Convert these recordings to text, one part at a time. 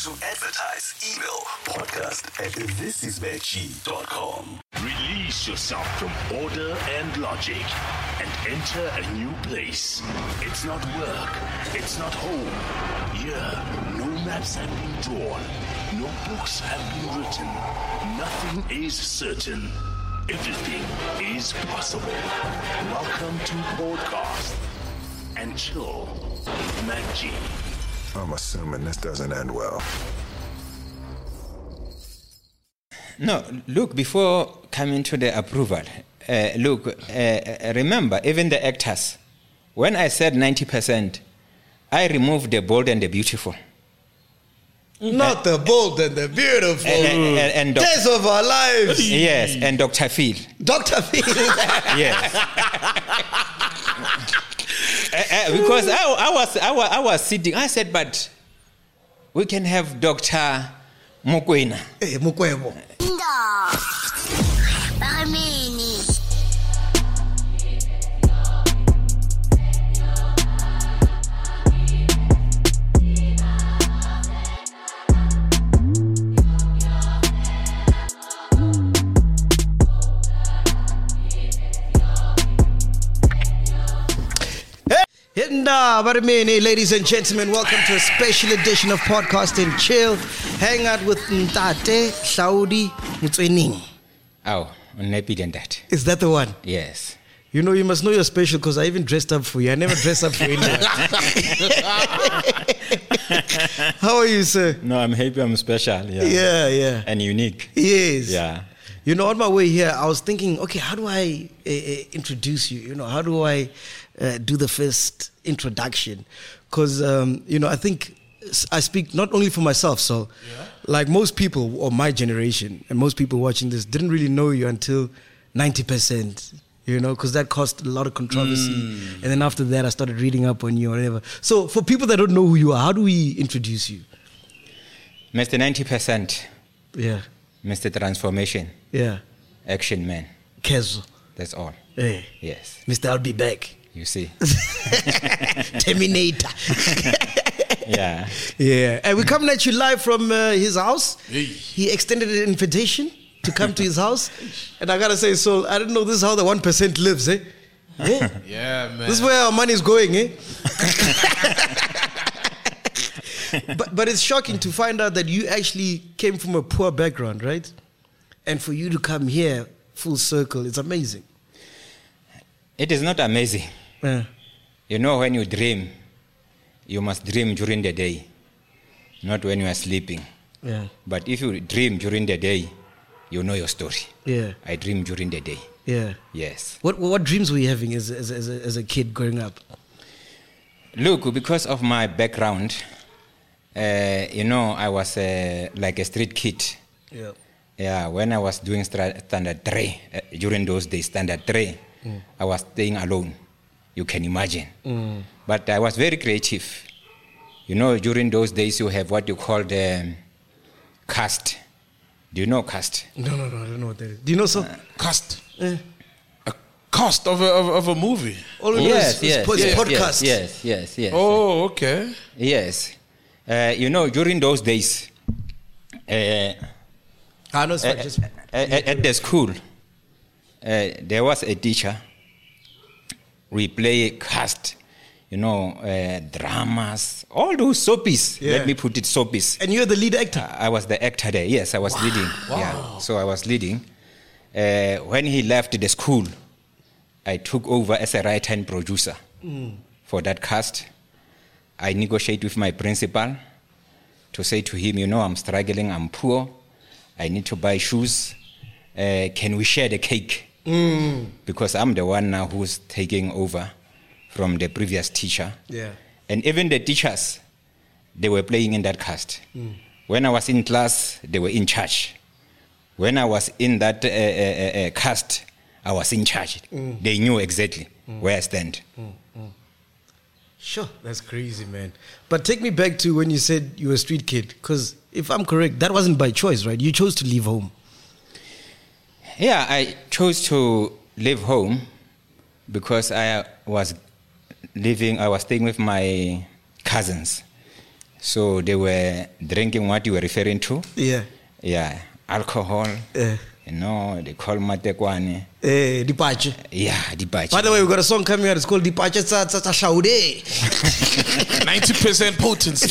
To advertise, email podcast@thisisveggie.com. Release yourself from order and logic and enter a new place. It's not work. It's not home. Here, no maps have been drawn. No books have been written. Nothing is certain. Everything is possible. Welcome to Podcast and Chill with Mac G. I'm assuming this doesn't end well. No, look, before coming to the approval, remember, even the actors, when I said 90%, I removed the bold and the beautiful. Not the bold and the beautiful. And Days of our lives. Yes, and Dr. Phil. Dr. Phil. Yes. Because I was sitting, I said, but we can have Dr. Mokoena. Hey, Mokwebo. Ladies and gentlemen, welcome to a special edition of Podcast and Chill. Hang out with Ntate Saudi Mutswening. Oh, I'm happy than that. Is that the one? Yes. You know, you must know you're special because I even dressed up for you. I never dressed up for anyone. How are you, sir? No, I'm happy I'm special. Yeah. And unique. Yes. Yeah. You know, on my way here, I was thinking, okay, how do I introduce you? You know, how do I do the first introduction? Because, I think I speak not only for myself. So, like most people or my generation and most people watching this didn't really know you until 90%, you know, because that caused a lot of controversy. And then after that, I started reading up on you or whatever. So for people that don't know who you are, how do we introduce you? Mr. 90%. Yeah. Mr. Transformation. Yeah. Action man. Kezo. That's all. Hey. Yes. Mr. I'll be back. You see. Terminator. Yeah. Yeah. And we're coming at you live from his house. He extended an invitation to come to his house. And I got to say, so I don't know, this is how the 1% lives, eh? Yeah, man. This is where our money is going, eh? But it's shocking to find out that you actually came from a poor background, right? And for you to come here full circle, it's amazing. It is not amazing. Yeah. You know, when you dream, you must dream during the day, not when you are sleeping. Yeah. But if you dream during the day, you know your story. Yeah. I dream during the day. Yeah. Yes. What dreams were you having as a kid growing up? Look, because of my background, I was like a street kid. Yeah. Yeah, when I was doing standard 3, during those days, standard 3, I was staying alone. You can imagine. But I was very creative. You know, during those days, you have what you call the cast. Do you know cast? No, I don't know what that is. Do you know so? Cast. A cast of a movie. Yes. Podcast. Yes. Oh, okay. Yes. During those days, I know it's fine. Just at the school, there was a teacher. We play cast, dramas, all those soapies. Yeah. Let me put it soapies. and you're the lead actor. I was the actor there. Yes, I was leading. Wow. Yeah, so I was leading. When he left the school, I took over as a right-hand producer for that cast. I negotiate with my principal to say to him, I'm struggling, I'm poor, I need to buy shoes. Can we share the cake? Because I'm the one now who's taking over from the previous teacher. Yeah. And even the teachers, they were playing in that cast. When I was in class, they were in charge. When I was in that cast, I was in charge. They knew exactly where I stand. Sure, that's crazy, man. But take me back to when you said you were a street kid, because if I'm correct, that wasn't by choice, right? You chose to leave home. Yeah, I chose to leave home because I was staying with my cousins. So they were drinking what you were referring to. Yeah. Yeah, alcohol. Yeah. You know, they call matekwane. Dipache. Yeah, dipache. By the way, we got a song coming out. It's called Dipache Tsa Shaude. 90% potency.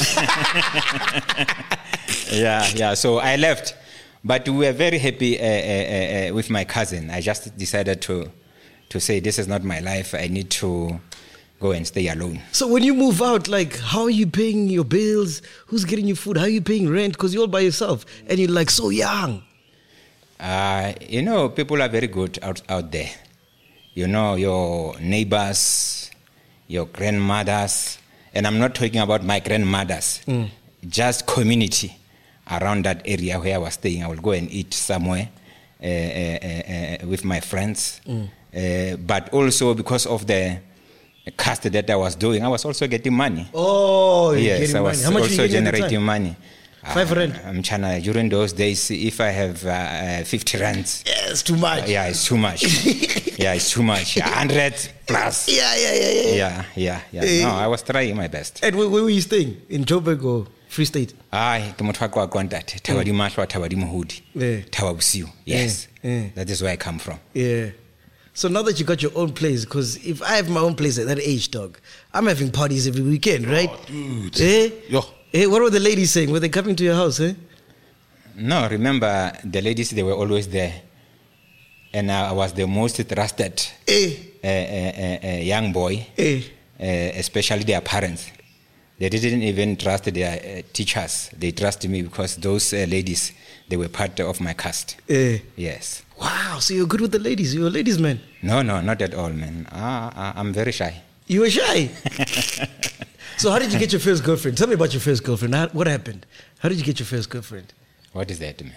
Yeah. So I left, but we were very happy with my cousin. I just decided to say this is not my life. I need to go and stay alone. So when you move out, like, how are you paying your bills? Who's getting you food? How are you paying rent? Because you're all by yourself and you're like so young. You know, people are very good out there. You know, your neighbors, your grandmothers, and I'm not talking about my grandmothers, just community around that area where I was staying. I will go and eat somewhere with my friends. But also because of the cast that I was doing, I was also getting money. Oh, you're yes, getting I money. was How much also are you getting at the generating time? money. 5 rand? I'm China. During those days, if I have 50 rands, Yeah, it's too much. yeah, it's too much. Yeah, it's too much. 100 plus. Yeah. No, I was trying my best. And where were you staying? In Joburg or Free State? Ke motho wa kwa Ntate, Thabadi Mahlwa, Thabadi Mohodi, Yeah. Thaba Bosiu. Yes, Yeah. that is where I come from. Yeah. So now that you got your own place, because if I have my own place at that age, dog, I'm having parties every weekend, right? Dude. Eh? What were the ladies saying? Were they coming to your house, eh? No, remember the ladies, they were always there. And I was the most trusted young boy, especially their parents. They didn't even trust their teachers. They trusted me because those ladies, they were part of my caste. Yes. Wow, so you're good with the ladies. You're a ladies' man. No, not at all, man. I'm very shy. You were shy. So how did you get your first girlfriend? Tell me about your first girlfriend. What happened? How did you get your first girlfriend? What is that, man?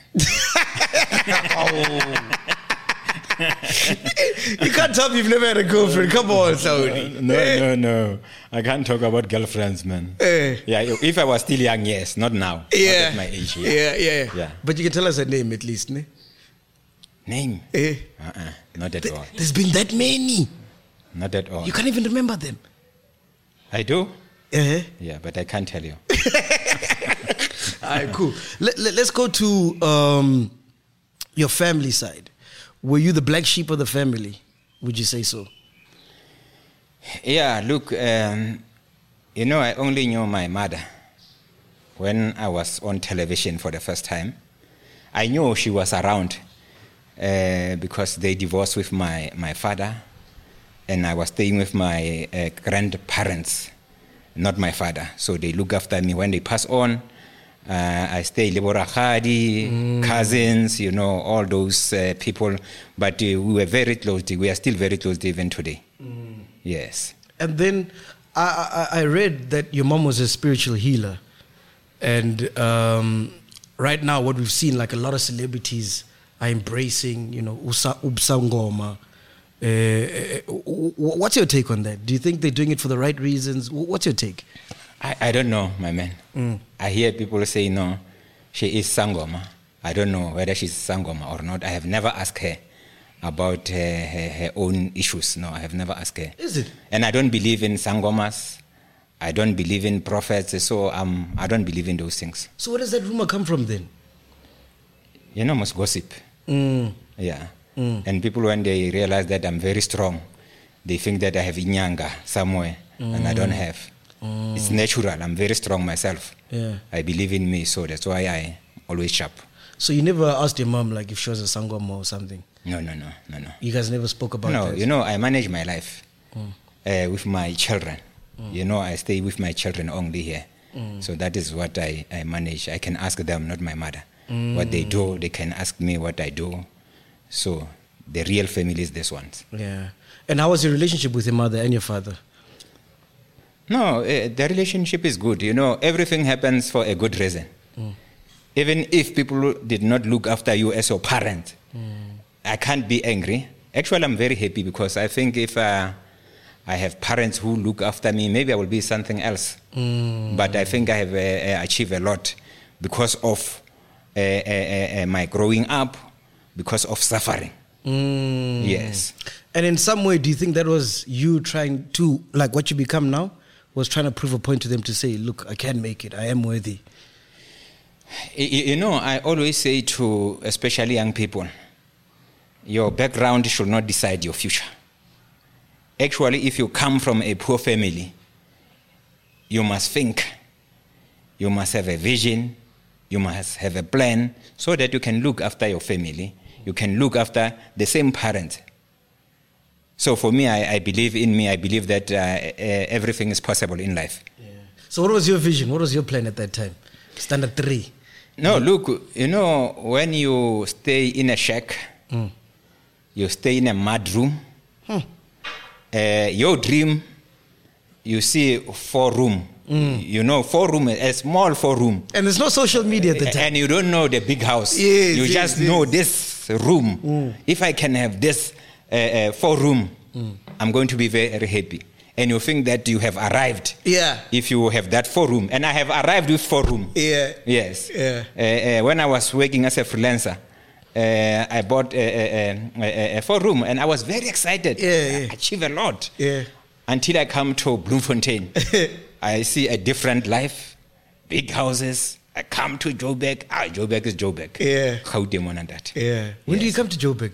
You can't tell me you've never had a girlfriend. Come on, Saudi. No. I can't talk about girlfriends, man. Yeah, if I was still young, yes. Not now. Yeah. Not at my age. Yeah. But you can tell us her name at least, ne? Name? Not at all. There's been that many. Not at all. You can't even remember them. I do? Uh-huh. Yeah, but I can't tell you. All right, cool. Let's go to your family side. Were you the black sheep of the family? Would you say so? Yeah, look, you know, I only knew my mother when I was on television for the first time. I knew she was around because they divorced with my father, and I was staying with my grandparents, not my father. So they look after me when they pass on. I stay Liborahadi, cousins, you know, all those people. But we were very close. We are still very close even today. Yes. And then I read that your mom was a spiritual healer. And right now what we've seen, like a lot of celebrities are embracing, you know, Ubsangoma. What's your take on that? Do you think they're doing it for the right reasons? What's your take? I don't know, my man. I hear people say, no, she is Sangoma. I don't know whether she's Sangoma or not. I have never asked her about her own issues. No, I have never asked her. Is it? And I don't believe in Sangomas. I don't believe in prophets. So I don't believe in those things. So where does that rumor come from then? You know, most gossip. Yeah. And people, when they realize that I'm very strong, they think that I have inyanga somewhere, and I don't have. It's natural. I'm very strong myself. Yeah. I believe in me, so that's why I always sharp. So you never asked your mom like if she was a Sangoma or something? No. You guys never spoke about No, that? you know, I manage my life with my children. You know, I stay with my children only here. So that is what I manage. I can ask them, not my mother. What they do, they can ask me what I do. So the real family is this one. Yeah. And how was your relationship with your mother and your father? No, the relationship is good. You know, everything happens for a good reason. Even if people did not look after you as your parent, I can't be angry. Actually, I'm very happy because I think if I have parents who look after me, maybe I will be something else. But I think I have achieved a lot because of my growing up, because of suffering. Yes. And in some way, do you think that was you trying to, like what you become now? was trying to prove a point to them to say, look, I can make it. I am worthy. You know, I always say to especially young people, your background should not decide your future. Actually, if you come from a poor family, you must think, you must have a vision, you must have a plan so that you can look after your family, you can look after the same parents. So for me, I believe in me, I believe that everything is possible in life. Yeah. So what was your vision? What was your plan at that time? Standard 3? No, look, you know, when you stay in a shack, you stay in a mud room, your dream, you see 4 room. You know, 4 room, a small 4 room. And there's no social media at the time. And you don't know the big house. Yes, you yes, just yes. know this room. If I can have this 4 room, I'm going to be very, very happy. And you think that you have arrived. Yeah. If you have that 4 room. And I have arrived with 4 room. Yeah. Yes. Yeah. When I was working as a freelancer, I bought a 4 room and I was very excited. Yeah. I achieved a lot. Yeah. Until I come to Bloemfontein. I see a different life, big houses. I come to Joburg. Joburg is Joburg. Yeah. Gauteng one and that. Yeah. When did you come to Joburg?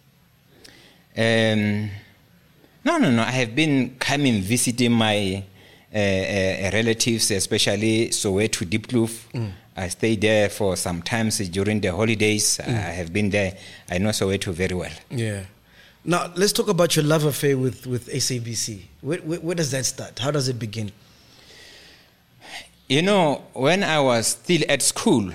No. I have been coming visiting my relatives, especially Soweto, Diepkloof. I stayed there for some times during the holidays. I have been there. I know Soweto very well. Yeah. Now, let's talk about your love affair with SABC. Where does that start? How does it begin? You know, when I was still at school,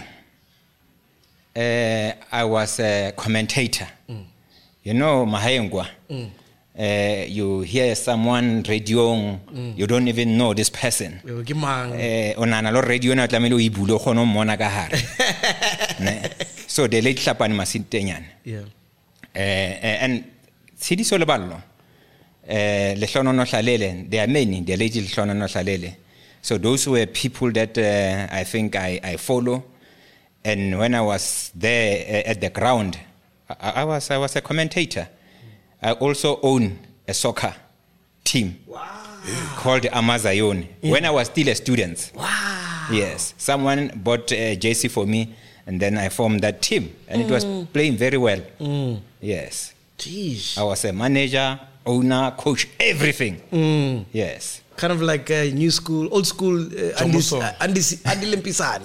I was a commentator. You know, Mahayengwa. You hear someone radio, you don't even know this person. Onana lo radio na tlamelo ibulo khono mona ka hare. So the late hlapani masintenyana. Yeah. And Sidi Soloballo, Lehlono no Hlalele, there are many, the late Lehlono no Hlalele. So those were people that I think I follow. And when I was there at the ground, I was a commentator. I also own a soccer team called Amazion when I was still a student. Wow. Yes. Someone bought a jersey for me, and then I formed that team. And it was playing very well. Yes. Jeez. I was a manager, owner, coach, everything. Yes. Kind of like a new school, old school Andy Limpisane.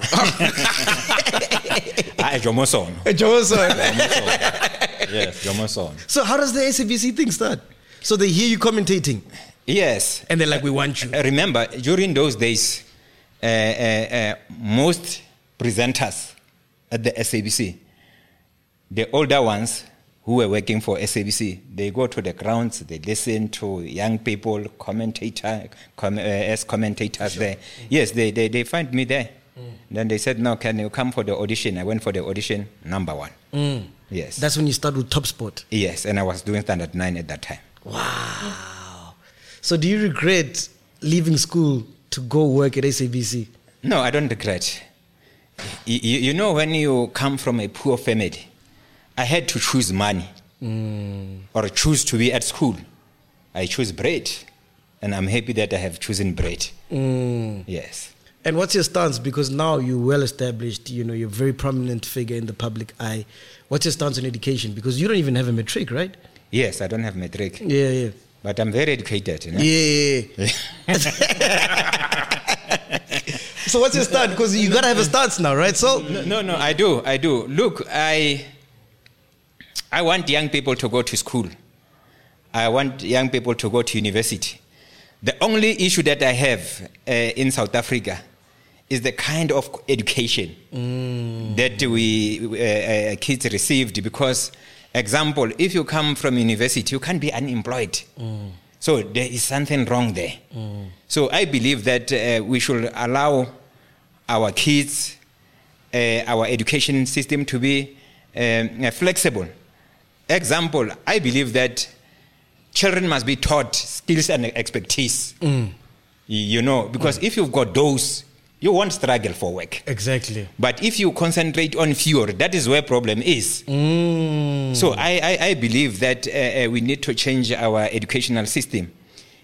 Jomoson. Yes, Jomoson. So how does the SABC thing start? So they hear you commentating. Yes. And they're like, we want you. Remember, during those days, most presenters at the SABC, the older ones who were working for SABC, they go to the grounds, they listen to young people, as commentators there. Yes, they find me there. Then they said, no, can you come for the audition? I went for the audition, number 1. Yes. That's when you start with Top Sport. Yes, and I was doing Standard 9 at that time. Wow. So do you regret leaving school to go work at SABC? No, I don't regret. You know, when you come from a poor family, I had to choose money or choose to be at school. I chose bread, and I'm happy that I have chosen bread. Yes. And what's your stance? Because now you're well established, you know, you're a very prominent figure in the public eye. What's your stance on education? Because you don't even have a matric, right? Yes, I don't have matric. Yeah. But I'm very educated, you know? Yeah. So what's your stance? Because you got to have a stance now, right? So No, I do. Look, I want young people to go to school. I want young people to go to university. The only issue that I have in South Africa is the kind of education that we kids received. Because, example, if you come from university, you can't be unemployed. So there is something wrong there. So I believe that we should allow our kids, our education system to be flexible. Example, I believe that children must be taught skills and expertise. You know, because if you've got those, you won't struggle for work. Exactly. But if you concentrate on fewer, that is where problem is. So I believe that we need to change our educational system.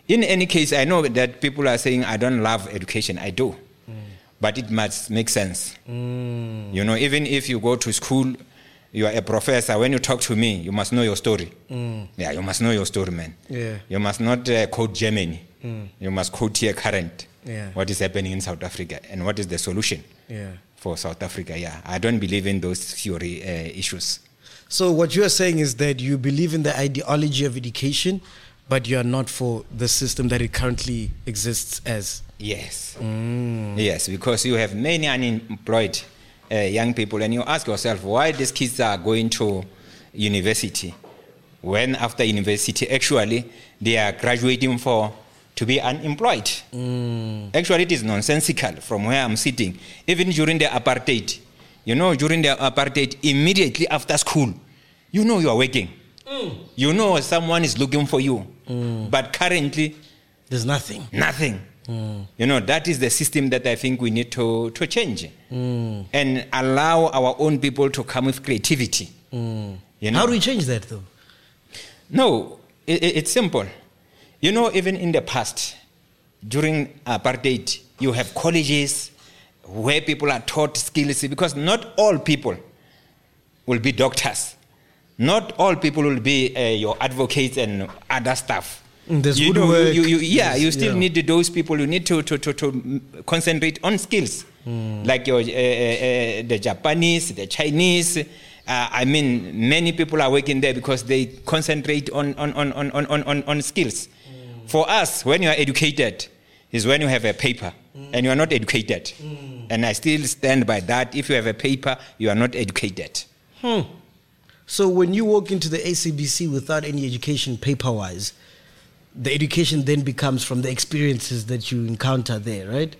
In any case, I know that people are saying I don't love education. I do. But it must make sense. You know, even if you go to school, you are a professor, when you talk to me, you must know your story. Yeah, you must know your story, man. Yeah. You must not quote Germany. You must quote here current. Yeah. What is happening in South Africa and what is the solution for South Africa. Yeah, I don't believe in those theory issues. So what you are saying is that you believe in the ideology of education, but you are not for the system that it currently exists as. Yes. Yes, because you have many unemployed young people, and you ask yourself why these kids are going to university when after university actually they are graduating to be unemployed. Actually, it is nonsensical from where I'm sitting. Even during the apartheid, during the apartheid, immediately after school, you are working. You know someone is looking for you. But currently, there's nothing. Nothing. That is the system that I think we need to change and allow our own people to come with creativity. How do we change that, though? No, it's simple. Even in the past, during apartheid, you have colleges where people are taught skills, because not all people will be doctors. Not all people will be your advocates and other stuff. There's woodwork. You still need those people. You need to concentrate on skills, like the Japanese, the Chinese. Many people are working there because they concentrate on skills. For us, when you are educated, is when you have a paper, and you are not educated. And I still stand by that. If you have a paper, you are not educated. So when you walk into the SABC without any education paper-wise, the education then becomes from the experiences that you encounter there, right?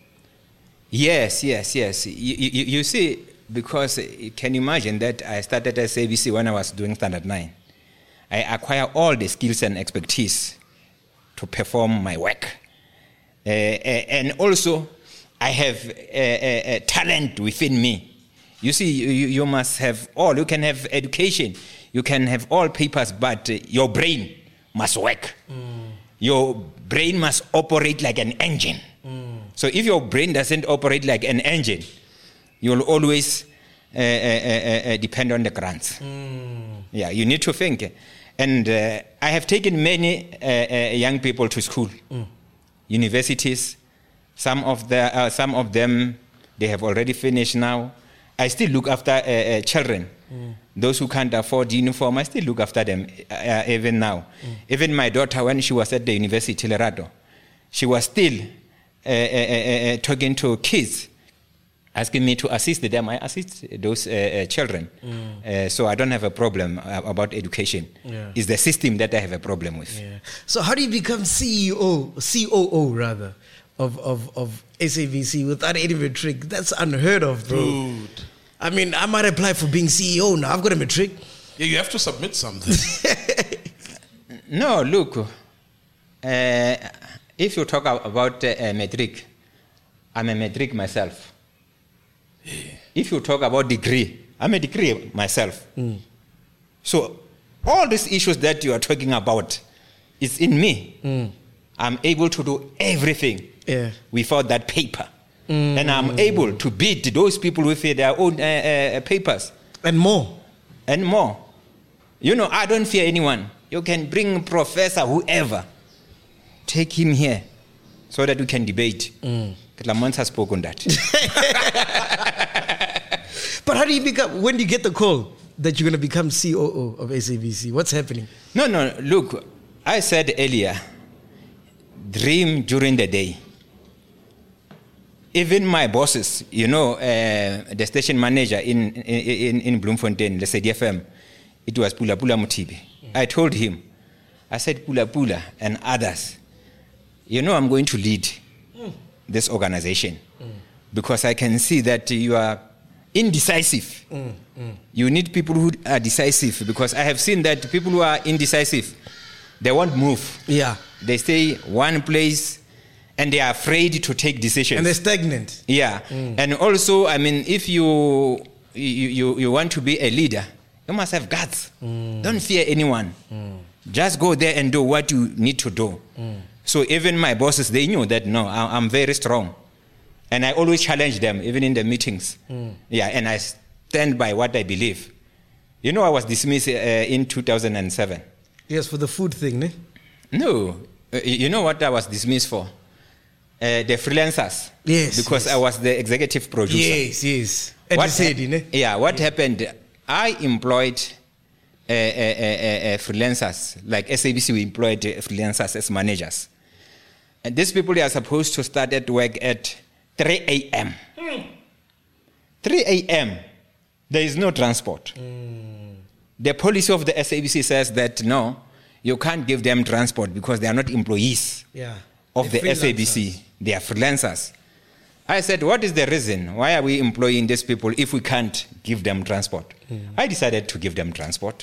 Yes. You see, because you can imagine that I started at SABC when I was doing Standard 9. I acquire all the skills and expertise to perform my work. And also, I have a talent within me. You see, you must have all. You can have education. You can have all papers, but your brain must work. Your brain must operate like an engine. So if your brain doesn't operate like an engine, you'll always depend on the grants. Yeah, you need to think. And I have taken many young people to school, universities. Some of them, they have already finished now. I still look after children. Those who can't afford uniform, I still look after them even now. Even my daughter, when she was at the University Lerato, she was still talking to kids, asking me to assist them. I assist those children. So I don't have a problem about education. It's the system that I have a problem with. So how do you become COO rather, of SABC without any matric? That's unheard of, bro. Dude. I mean, I might apply for being CEO now. I've got a matric. Yeah, you have to submit something. No, look. If you talk about matric, I'm a matric myself. If you talk about degree, I'm a degree myself. So all these issues that you are talking about is in me. I'm able to do everything without that paper. And I'm able to beat those people with their own papers. And more. I don't fear anyone. You can bring professor, whoever. Take him here so that we can debate. Clamant has spoken that. But how do you when do you get the call that you're going to become COO of SABC? What's happening? No, look, I said earlier, dream during the day. Even my bosses, the station manager in Bloemfontein, let's say DFM, it was Pula Mutibi. I told him, I said, Pula and others, I'm going to lead this organization because I can see that you are indecisive. You need people who are decisive, because I have seen that people who are indecisive, they won't move. Yeah. They stay one place and they are afraid to take decisions. And they're stagnant. Yeah. And also, if you want to be a leader, you must have guts. Don't fear anyone. Just go there and do what you need to do. So even my bosses, they knew that, no, I'm very strong. And I always challenge them, even in the meetings. Yeah, and I stand by what I believe. You know, I was dismissed in 2007. Yes, for the food thing, ne? No. You know what I was dismissed for? The freelancers. Yes. Because I was the executive producer. Yes. And you said, ne? Yeah, what happened? I employed freelancers. Like SABC, we employed freelancers as managers. And these people are supposed to start at work at 3 a.m. 3 a.m. There is no transport. The policy of the SABC says that, no, you can't give them transport because they are not employees of the SABC. They are freelancers. I said, what is the reason? Why are we employing these people if we can't give them transport? I decided to give them transport.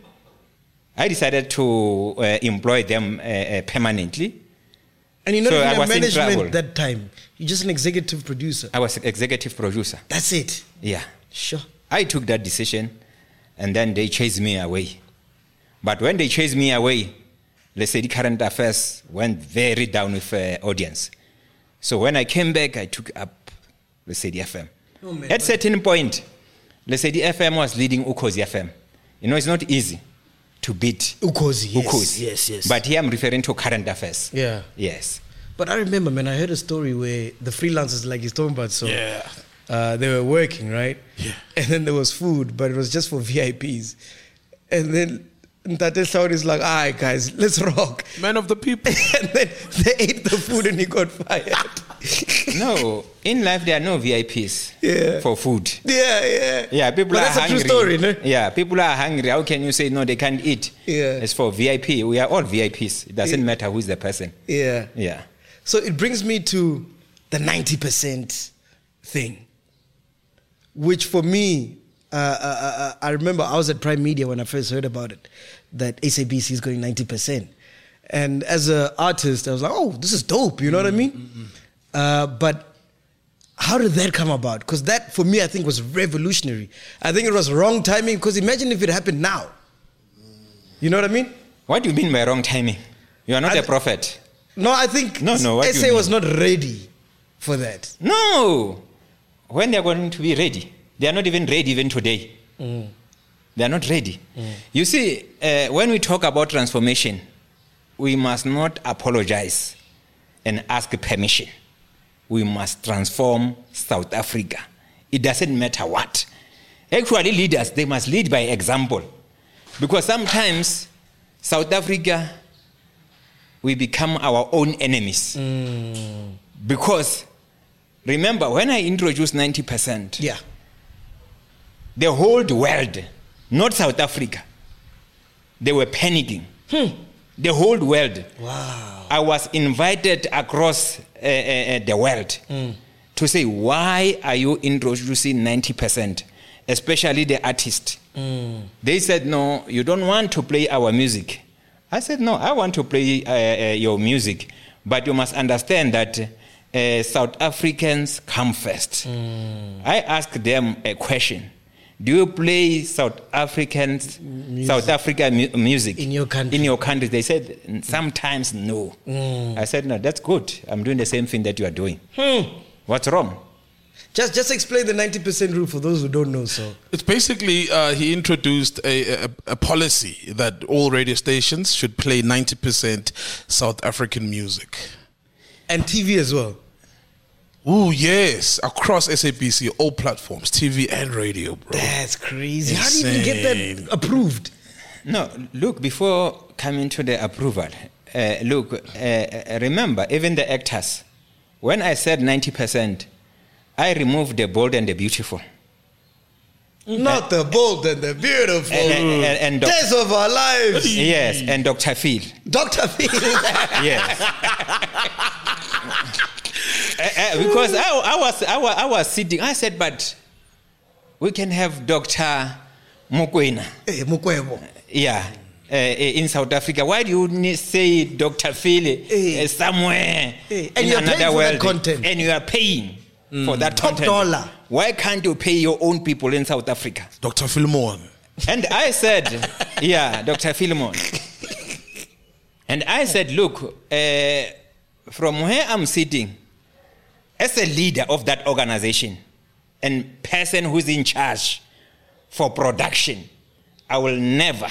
I decided to employ them permanently. And you're not So I even was a in trouble. management that time. You're just an executive producer. I was executive producer. That's it. Yeah. Sure. I took that decision, and then they chased me away. But when they chased me away, let's say the current affairs went very down with audience. So when I came back, I took up, let's say, the FM. At certain point, let's say the FM was leading Ukhozi FM. You know, it's not easy to beat Ukhozi, yes. Ukhozi. Yes. But here I'm referring to current affairs. Yeah. Yes. But I remember, man, I heard a story where the freelancers, like he's talking about, so they were working, right? Yeah. And then there was food, but it was just for VIPs. And then Ntate Saud is like, all right, guys, let's rock. Man of the people. And then they ate the food and he got fired. No, in life there are no VIPs for food. Yeah, People but are that's hungry. a true story, no? Yeah, people are hungry. How can you say no, they can't eat? Yeah. It's for VIP. We are all VIPs. It doesn't matter who's the person. Yeah. So it brings me to the 90% thing, which for me, I remember I was at Prime Media when I first heard about it, that SABC is going 90%. And as an artist, I was like, oh, this is dope, you know what I mean? But how did that come about? Because that, for me, I think was revolutionary. I think it was wrong timing, because imagine if it happened now. You know what I mean? What do you mean by wrong timing? You are not a prophet. No, I think No, what do you SA mean? was not ready for that. No. When they are going to be ready? They are not even ready even today. They are not ready. You see, when we talk about transformation, we must not apologize and ask permission. We must transform South Africa. It doesn't matter what. Actually, leaders, they must lead by example. Because sometimes South Africa, we become our own enemies. Because, remember, when I introduced 90%, the whole world, not South Africa, they were panicking. The whole world. Wow. I was invited across the world to say, why are you introducing 90%, especially the artist? They said, no, you don't want to play our music. I said, no, I want to play your music, but you must understand that South Africans come first. I asked them a question. Do you play South African music in your country? In your country, they said sometimes no. I said no. That's good. I'm doing the same thing that you are doing. What's wrong? Just explain the 90% rule for those who don't know. So It's basically he introduced a policy that all radio stations should play 90% South African music. And TV as well. Oh yes, across SABC, all platforms, TV and radio, bro. That's crazy. How do you even get that approved? No, look, before coming to the approval, remember, even the actors, when I said 90%, I removed the bold and the beautiful. Not the bold and the beautiful. And Days of our lives. Yes, and Dr. Phil. Dr. Phil. Yes. Because I was sitting, I said, but we can have Dr. Mokoena. Mukwebo. Yeah. In South Africa. Why do you say Dr. Phil somewhere And in you're another paying for world? that content. And you are paying for that Top content. dollar. Why can't you pay your own people in South Africa? Dr. Philemon. And I said, yeah, Dr. Philemon. And I said, look, from where I'm sitting, as a leader of that organization and person who's in charge for production, I will never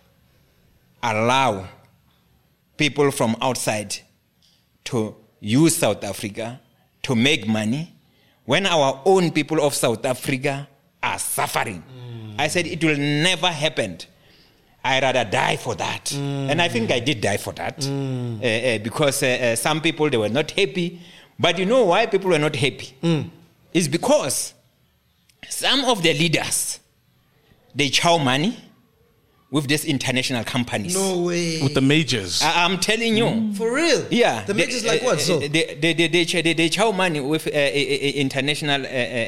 allow people from outside to use South Africa to make money when our own people of South Africa are suffering. I said it will never happen. I'd rather die for that. And I think I did die for that. Because some people, they were not happy. But you know why people were not happy? It's because some of the leaders, they chow money with these international companies. No way. With the majors. I'm telling you. For real? Yeah. The majors like what? So They chow money with international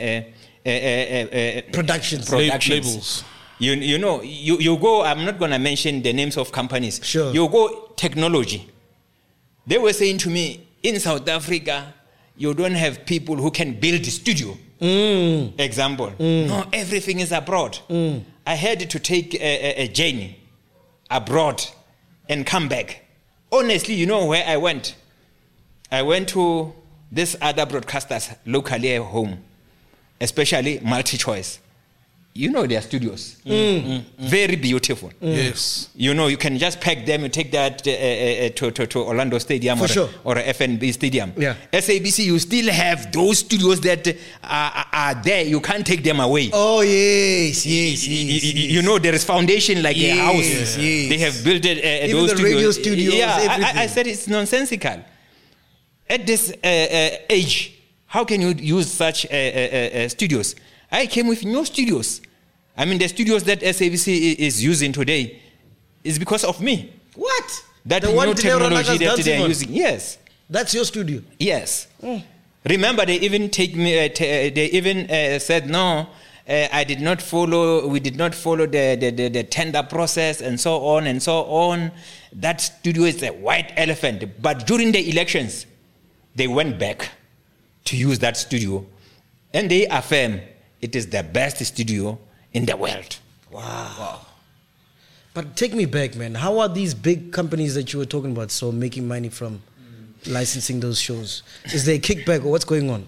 productions. Labels. You know, you go, I'm not going to mention the names of companies. Sure. You go technology. They were saying to me, in South Africa, you don't have people who can build a studio. Example. No, everything is abroad. I had to take a journey abroad and come back. Honestly, you know where I went? I went to this other broadcasters locally at home, especially MultiChoice. You know their studios. Very beautiful. Yes. You know, you can just pack them, you take that to Orlando Stadium For sure. or FNB Stadium. Yeah. SABC, you still have those studios that are there. You can't take them away. Oh, yes. You know, there is foundation like a house. Yes. They have built it. Even those the radio studios, Yeah, everything. I said it's nonsensical. At this age, how can you use such studios? I came with new studios. I mean, the studios that SABC is using today is because of me. What? That The new one Tadeo technology Ranaga's that dancing they are on? using. Yes. That's your studio. Yes. Remember, they even take me. They even said no. I did not follow. We did not follow the tender process and so on and so on. That studio is a white elephant. But during the elections, they went back to use that studio, and they affirm it is the best studio in the world. Wow. But take me back, man. How are these big companies that you were talking about so making money from licensing those shows? Is there a kickback or what's going on?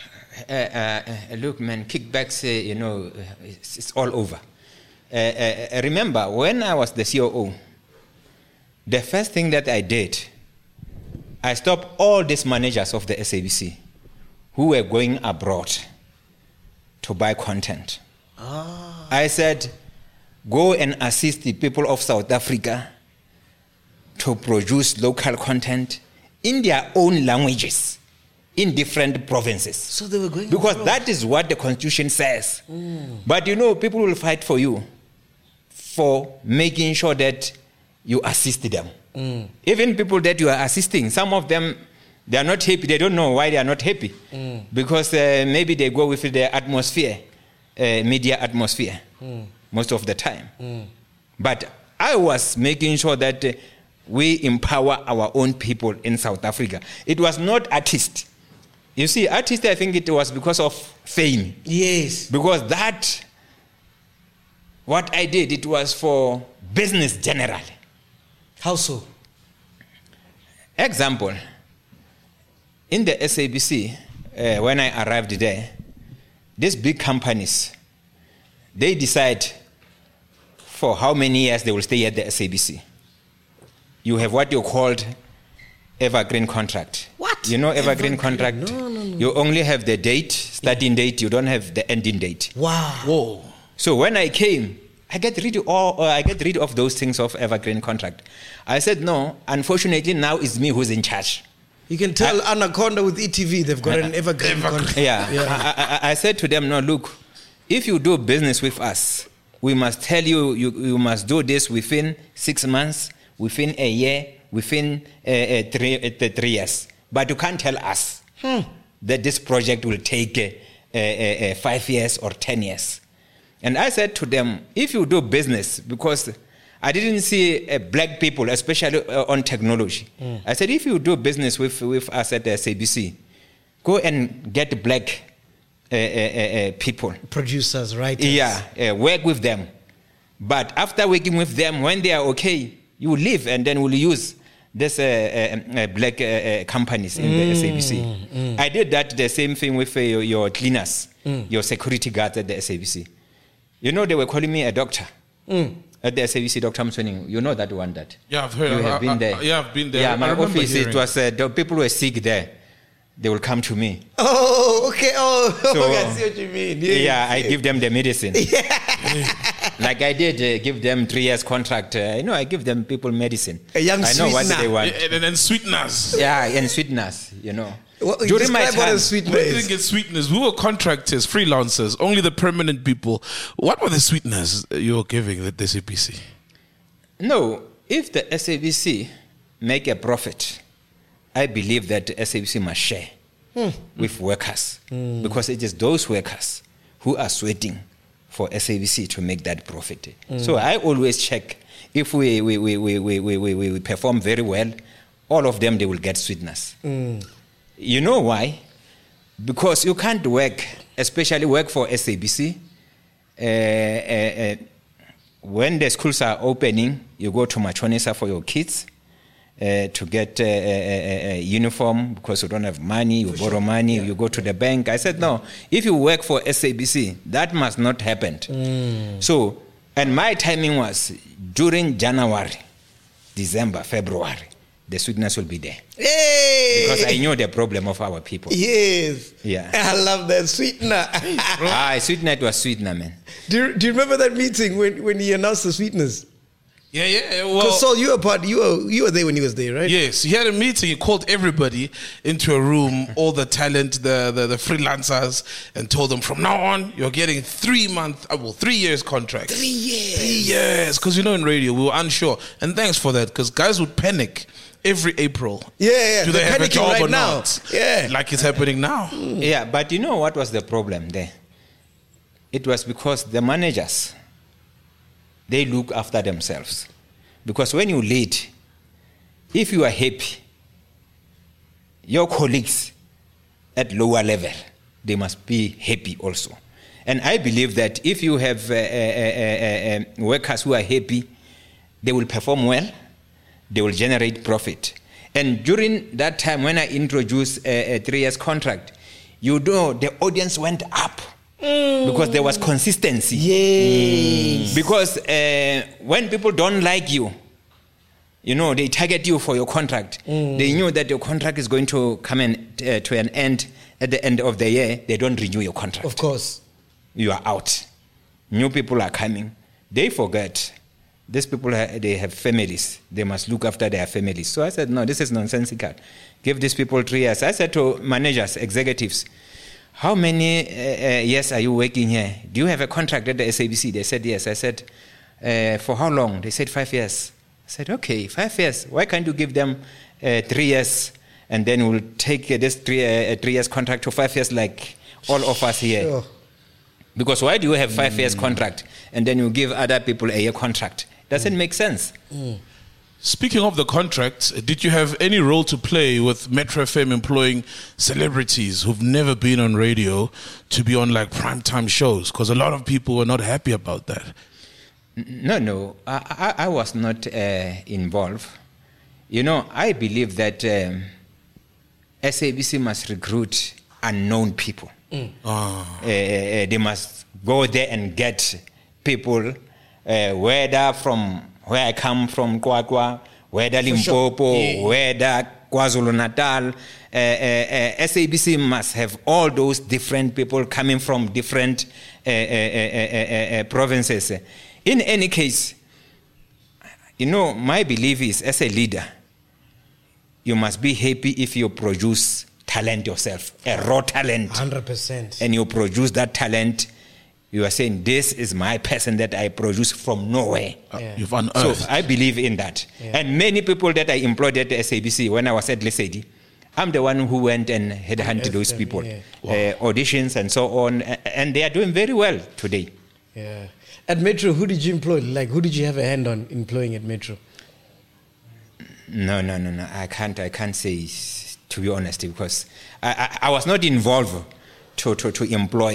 Look, man, kickbacks, you know, it's all over. Remember, when I was the COO, the first thing that I did, I stopped all these managers of the SABC who were going abroad to buy content. I said, go and assist the people of South Africa to produce local content in their own languages in different provinces. So they were going because abroad. that is what the constitution says. But you know, people will fight for you for making sure that you assist them. Even people that you are assisting, some of them, they are not happy. They don't know why they are not happy. Because maybe they go with the atmosphere, media atmosphere, most of the time. But I was making sure that we empower our own people in South Africa. It was not artists. You see, artists, I think it was because of fame. Yes. Because that, what I did, it was for business generally. How so? Example, in the SABC, when I arrived there, these big companies, they decide for how many years they will stay at the SABC. You have what you called evergreen contract. What? You know evergreen contract? No. You only have the date, starting date, you don't have the ending date. Wow. Whoa. So when I came, I get rid of those things of evergreen contract. I said, no, unfortunately now it's me who's in charge. You can tell Anaconda with ETV, they've got an evergreen contract. Yeah. I said to them, no, look, if you do business with us, we must tell you, you must do this within 6 months, within a year, within 3 years. But you can't tell us that this project will take 5 years or 10 years. And I said to them, if you do business, because I didn't see black people, especially on technology. I said, if you do business with us at the SABC, go and get black people. Producers, right? Yeah, work with them. But after working with them, when they are okay, you leave and then we'll use there's black companies in the SABC. I did that the same thing with your cleaners, your security guards at the SABC. You know, they were calling me a doctor at the SABC, Dr. Mswening. You know that one that? Yeah, I've heard. You have been there. Yeah, I've been there. Yeah, my office, hearing. it was, the people were sick there. They will come to me. Oh, okay. Oh, So, okay, I see what you mean. Yes, Yeah, I yes. give them the medicine. Like I did give them 3 years contract. I give them people medicine. A young I know what sweetener. they want. And then sweeteners. Yeah, and sweeteners, you know. What, During my describe what time, a sweetener We is. didn't get sweeteners. We were contractors, freelancers, only the permanent people. What were the sweeteners you were giving the CPC? no, if the SABC make a profit, I believe that the SABC must share with workers because it is those workers who are sweating for SABC to make that profit. So I always check if we perform very well, all of them, they will get sweeteners. You know why? Because you can't work, especially work for SABC. When the schools are opening, you go to Machonisa for your kids to get a uniform because you don't have money, you borrow money, you go to the bank. I said, no, if you work for SABC, that must not happen. So, and my timing was during January, December, February, the sweetness will be there. Hey! Because I knew the problem of our people. Yes. Yeah. I love that sweetener. Sweetener, it was sweetener, man. do you remember that meeting when he announced the sweeteners? Yeah. Well, Because Saul, you were there when he was there, right? yes, he had a meeting. He called everybody into a room, all the talent, the freelancers, and told them from now on, you're getting 3 years contract. 3 years. 3 years. Because, in radio, we were unsure. And thanks for that, because guys would panic every April. Yeah. Do they They're have a panicking job right or now. not? Yeah. Like it's happening now. Yeah, but you know what was the problem there? It was because the managers, they look after themselves. Because when you lead, if you are happy, your colleagues at lower level, they must be happy also. And I believe that if you have workers who are happy, they will perform well, they will generate profit. And during that time when I introduced a 3 years contract, you know, the audience went up because there was consistency. Yes. Because when people don't like you, you know, they target you for your contract. They knew that your contract is going to come to an end at the end of the year. They don't renew your contract. Of course. You are out. New people are coming. They forget. These people, they have families. They must look after their families. So I said, no, this is nonsensical. Give these people 3 years. I said to managers, executives, how many years are you working here? Do you have a contract at the SABC? They said, yes. I said, for how long? They said 5 years. I said, okay, 5 years. Why can't you give them 3 years and then we'll take this 3 years contract to 5 years like all of us here? Sure. Because why do you have 5 years contract and then you give other people a year contract? Doesn't make sense. Speaking of the contracts, did you have any role to play with Metro FM employing celebrities who've never been on radio to be on like primetime shows? Because a lot of people were not happy about that. No, I was not involved. You know, I believe that SABC must recruit unknown people. They must go there and get people, whether from where I come from, Kwakwa, whether Limpopo, whether KwaZulu-Natal. SABC must have all those different people coming from different provinces. In any case, you know, my belief is, as a leader, you must be happy if you produce talent yourself, a raw talent. 100%. And you produce that talent, you are saying, this is my person that I produce from nowhere. You've unearthed. So I believe in that. Yeah. And many people that I employed at the SABC, when I was at Lesedi, I'm the one who went and headhunted those them, people, yeah. auditions and so on, and they are doing very well today. Yeah. At Metro, who did you employ? Like, who did you have a hand on employing at Metro? No. I can't say, to be honest, because I was not involved to employ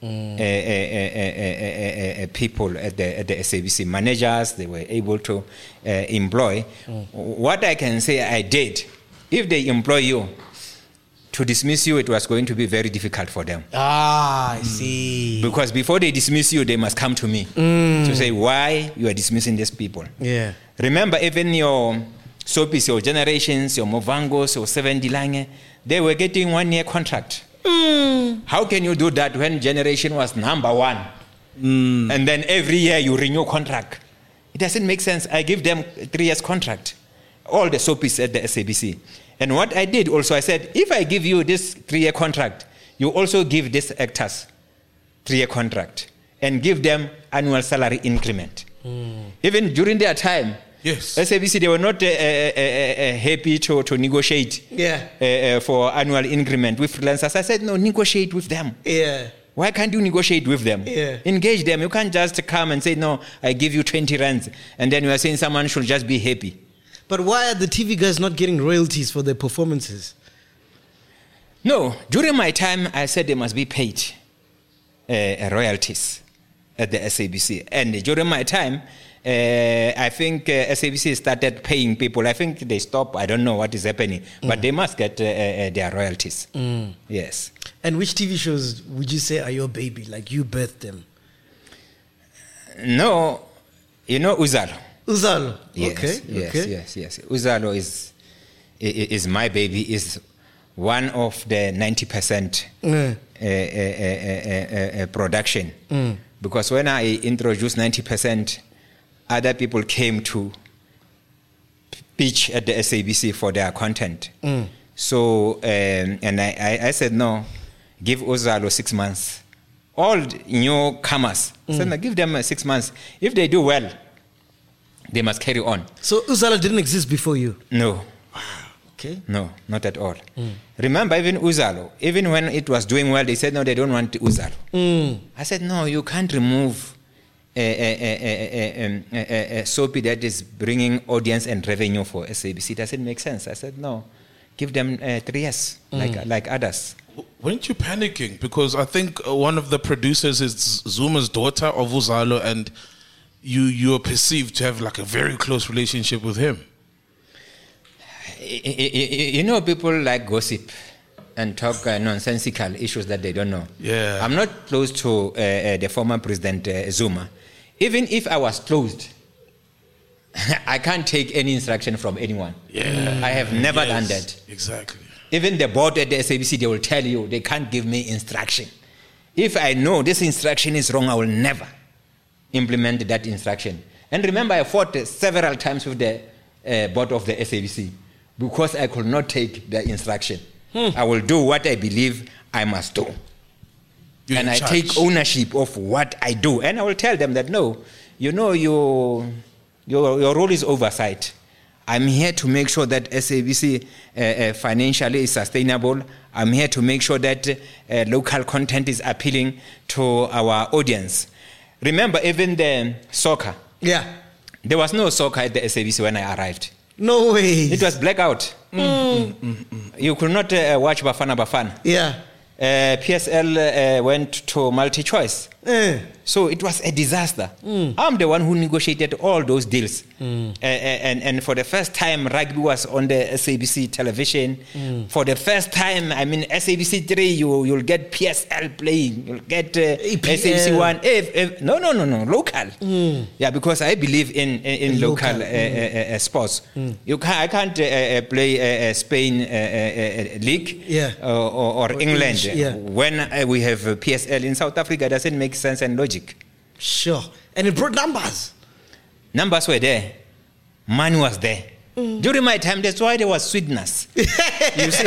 people at the SABC, managers they were able to employ. What I can say I did, if they employ you, to dismiss you, it was going to be very difficult for them. I see. Because before they dismiss you, they must come to me to say why you are dismissing these people. Yeah. Remember, even your Soapis, your Generations, your Movangos, your Seven Dilange, they were getting 1-year contract. How can you do that when Generation was number one? And then every year you renew contract? It doesn't make sense. I give them 3 years contract, all the Soapis at the SABC. And what I did also, I said, if I give you this 3-year contract, you also give these actors 3-year contract and give them annual salary increment. Even during their time, Yes. SABC, they were not happy to negotiate for annual increment with freelancers. I said, no, negotiate with them. Yeah. Why can't you negotiate with them? Yeah. Engage them. You can't just come and say, no, I give you 20 rands. And then you are saying someone should just be happy. But why are the TV guys not getting royalties for their performances? No, during my time, I said they must be paid royalties at the SABC. And during my time, I think SABC started paying people. I think they stopped. I don't know what is happening. But they must get their royalties. Yes. And which TV shows would you say are your baby? Like you birthed them? No, you know Uzalo. Uzalo. Yes, Okay. yes. Uzalo is my baby. Is one of the 90% production. Because when I introduced 90%, other people came to pitch at the SABC for their content. So, and I said, no, give Uzalo 6 months. All newcomers, said, no, give them 6 months. If they do well, they must carry on. So Uzalo didn't exist before you? No. Okay. No, not at all. Remember, even Uzalo, even when it was doing well, they said, no, they don't want Uzalo. I said, no, you can't remove a soapy that is bringing audience and revenue for SABC. It doesn't make sense. I said, no, give them 3 years, like others. Weren't you panicking? Because I think one of the producers is Zuma's daughter of Uzalo, and you are perceived to have like a very close relationship with him. You know, people like gossip and talk nonsensical issues that they don't know. Yeah. I'm not close to the former President Zuma. Even if I was closed, I can't take any instruction from anyone. Yeah. I have never done that. Exactly. Even the board at the SABC, they will tell you they can't give me instruction. If I know this instruction is wrong, I will never implement that instruction. And remember, I fought several times with the board of the SABC because I could not take the instruction. I will do what I believe I must do. You're and in I charge. take ownership of what I do. And I will tell them that, no, you know, your role is oversight. I'm here to make sure that SABC financially is sustainable. I'm here to make sure that local content is appealing to our audience. Remember, even the soccer. Yeah. There was no soccer at the SABC when I arrived. No way. It was blackout. You could not watch Bafana Bafana. Yeah. PSL went to multi-choice. So it was a disaster. I'm the one who negotiated all those deals. And for the first time, rugby was on the SABC television. For the first time, I mean, SABC 3, you'll get PSL playing. You'll get SABC 1. No, local. Yeah, because I believe in local sports. I can't play Spain league or England. When we have PSL in South Africa, it doesn't make sense and logic. Sure. And it brought numbers. Numbers were there. Money was there. During my time, that's why there was sweetness. You see?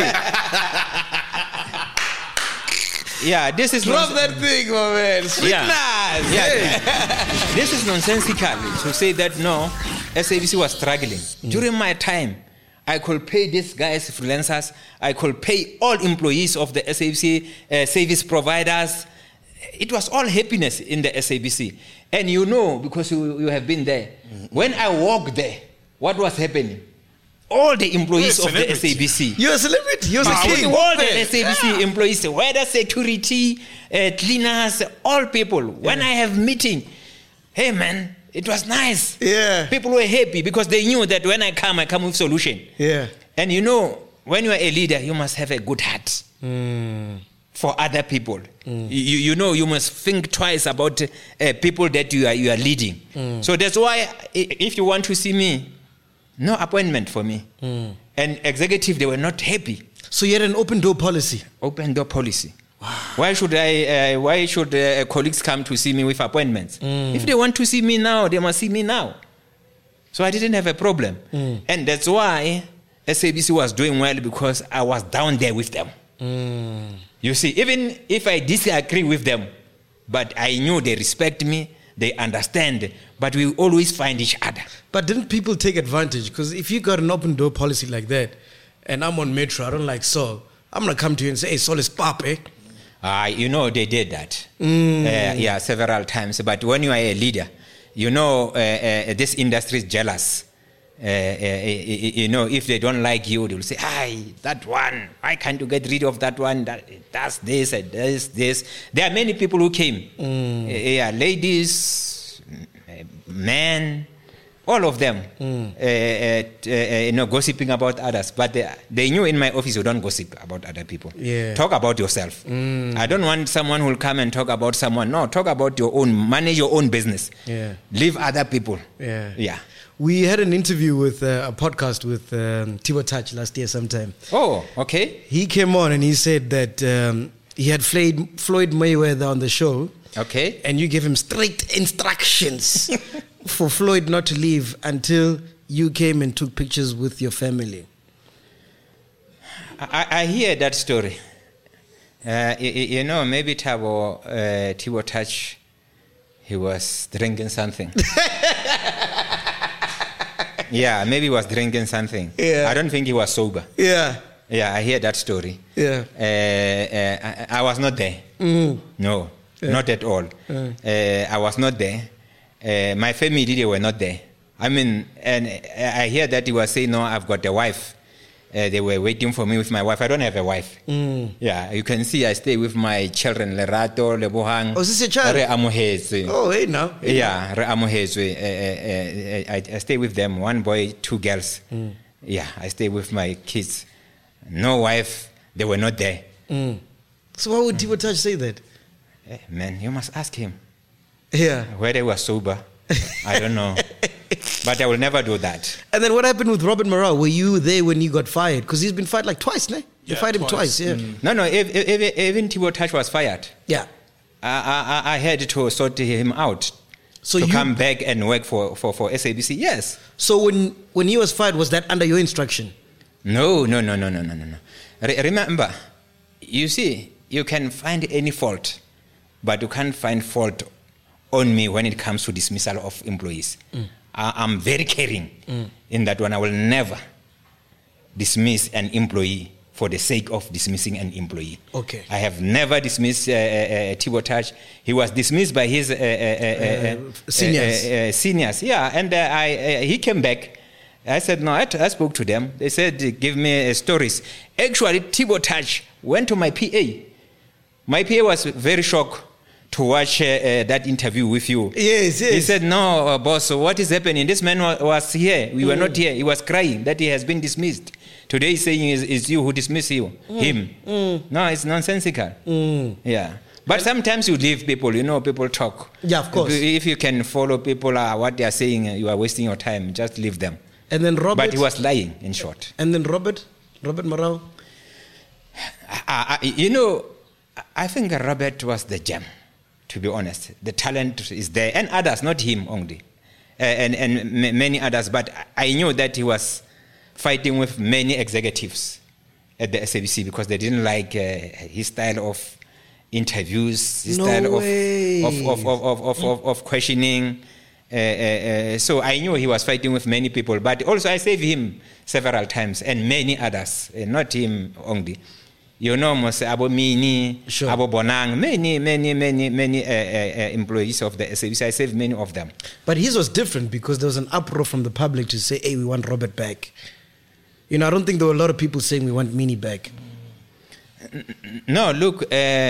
Yeah, this is... Drop that thing, my man. Sweetness. Yeah. This is nonsensical to say that, no, SABC was struggling. During my time, I could pay these guys, freelancers. I could pay all employees of the SABC, service providers. It was all happiness in the SABC. And you know, because you have been there, when I walked there, what was happening? all the employees You're a of the celebrity. SABC. You're a celebrity. You're a king. All the SABC employees, whether security, cleaners, all people. When I have meeting, hey man, it was nice. Yeah. People were happy because they knew that when I come with solution. Yeah. And you know, when you are a leader, you must have a good heart for other people. You know, you must think twice about people that you are leading. So that's why, if you want to see me, no appointment for me. And executive, they were not happy. So you had an open door policy. Open door policy. Wow. Why should colleagues come to see me with appointments? If they want to see me now, they must see me now. So I didn't have a problem. And that's why SABC was doing well, because I was down there with them. You see, even if I disagree with them, but I knew they respect me, they understand, but we always find each other. But didn't people take advantage? Because if you got an open door policy like that, and I'm on Metro, I don't like Saul, I'm going to come to you and say, hey, Saul is pop, eh? You know, they did that. Yeah, several times. But when you are a leader, you know, this industry is jealous. You know, if they don't like you, they will say, "Hi, that one. Why can't you get rid of that one? That's this and this." There are many people who came. Yeah, ladies, men, all of them. You know, gossiping about others. But they knew in my office you don't gossip about other people. Yeah. Talk about yourself. I don't want someone who will come and talk about someone. No, talk about your own. Manage your own business. Yeah. Leave other people. Yeah. Yeah. We had an interview with a podcast with Tibo Touch last year sometime. Oh, okay. He came on and he said that he had Floyd Mayweather on the show. Okay. And you gave him strict instructions for Floyd not to leave until you came and took pictures with your family. I hear that story. You know, maybe Tibo Touch, he was drinking something. Yeah, maybe he was drinking something. Yeah. I don't think he was sober. Yeah. Yeah, I hear that story. Yeah. I was not there. No, not at all. I was not there. My family, they were not there. I mean, and I hear that he was saying, no, I've got a wife. They were waiting for me with my wife. I don't have a wife. Yeah, you can see I stay with my children, Lerato, Lebohang. Oh, is this your child? Re amohetswe. Oh, hey now. Yeah, re amohetswe. I stay with them, one boy, 2 girls. Yeah, I stay with my kids. No wife, they were not there. So why would Tibo Touch say that? Man, you must ask him. Yeah. Whether he was sober, I don't know. But I will never do that. And then what happened with Robert Morale? Were you there when he got fired? Because he's been fired like twice, ne? You fired him twice, yeah. No, even Tibo Touch was fired. Yeah. I had to sort him out So to you come back and work for SABC. Yes. So when he was fired, was that under your instruction? No. Remember, you see, you can find any fault, but you can't find fault on me when it comes to dismissal of employees. I'm very caring in that one. I will never dismiss an employee for the sake of dismissing an employee. Okay. I have never dismissed Tibo Touch. He was dismissed by his seniors. Seniors, yeah. And he came back. I said, no, I spoke to them. They said, give me stories. Actually, Tibo Touch went to my PA. My PA was very shocked to watch that interview with you. Yes. He said, no, boss, what is happening? This man was here. We were not here. He was crying that he has been dismissed. Today he's saying it's you who dismissed him. No, it's nonsensical. Yeah. But sometimes you leave people, people talk. Yeah, of course. If you can follow people, what they are saying, you are wasting your time. Just leave them. And then Robert. But he was lying, in short. And then Robert Morale. I think Robert was the gem, to be honest. The talent is there, and others, not him only, and many others. But I knew that he was fighting with many executives at the SABC because they didn't like his style of interviews, his style of questioning. So I knew he was fighting with many people, but also I saved him several times and many others, not him only. Mose Abo Mini, Sure. Abo Bonang, many employees of the SABC. I saved many of them. But his was different because there was an uproar from the public to say, hey, we want Robert back. You know, I don't think there were a lot of people saying we want Mini back. No, look,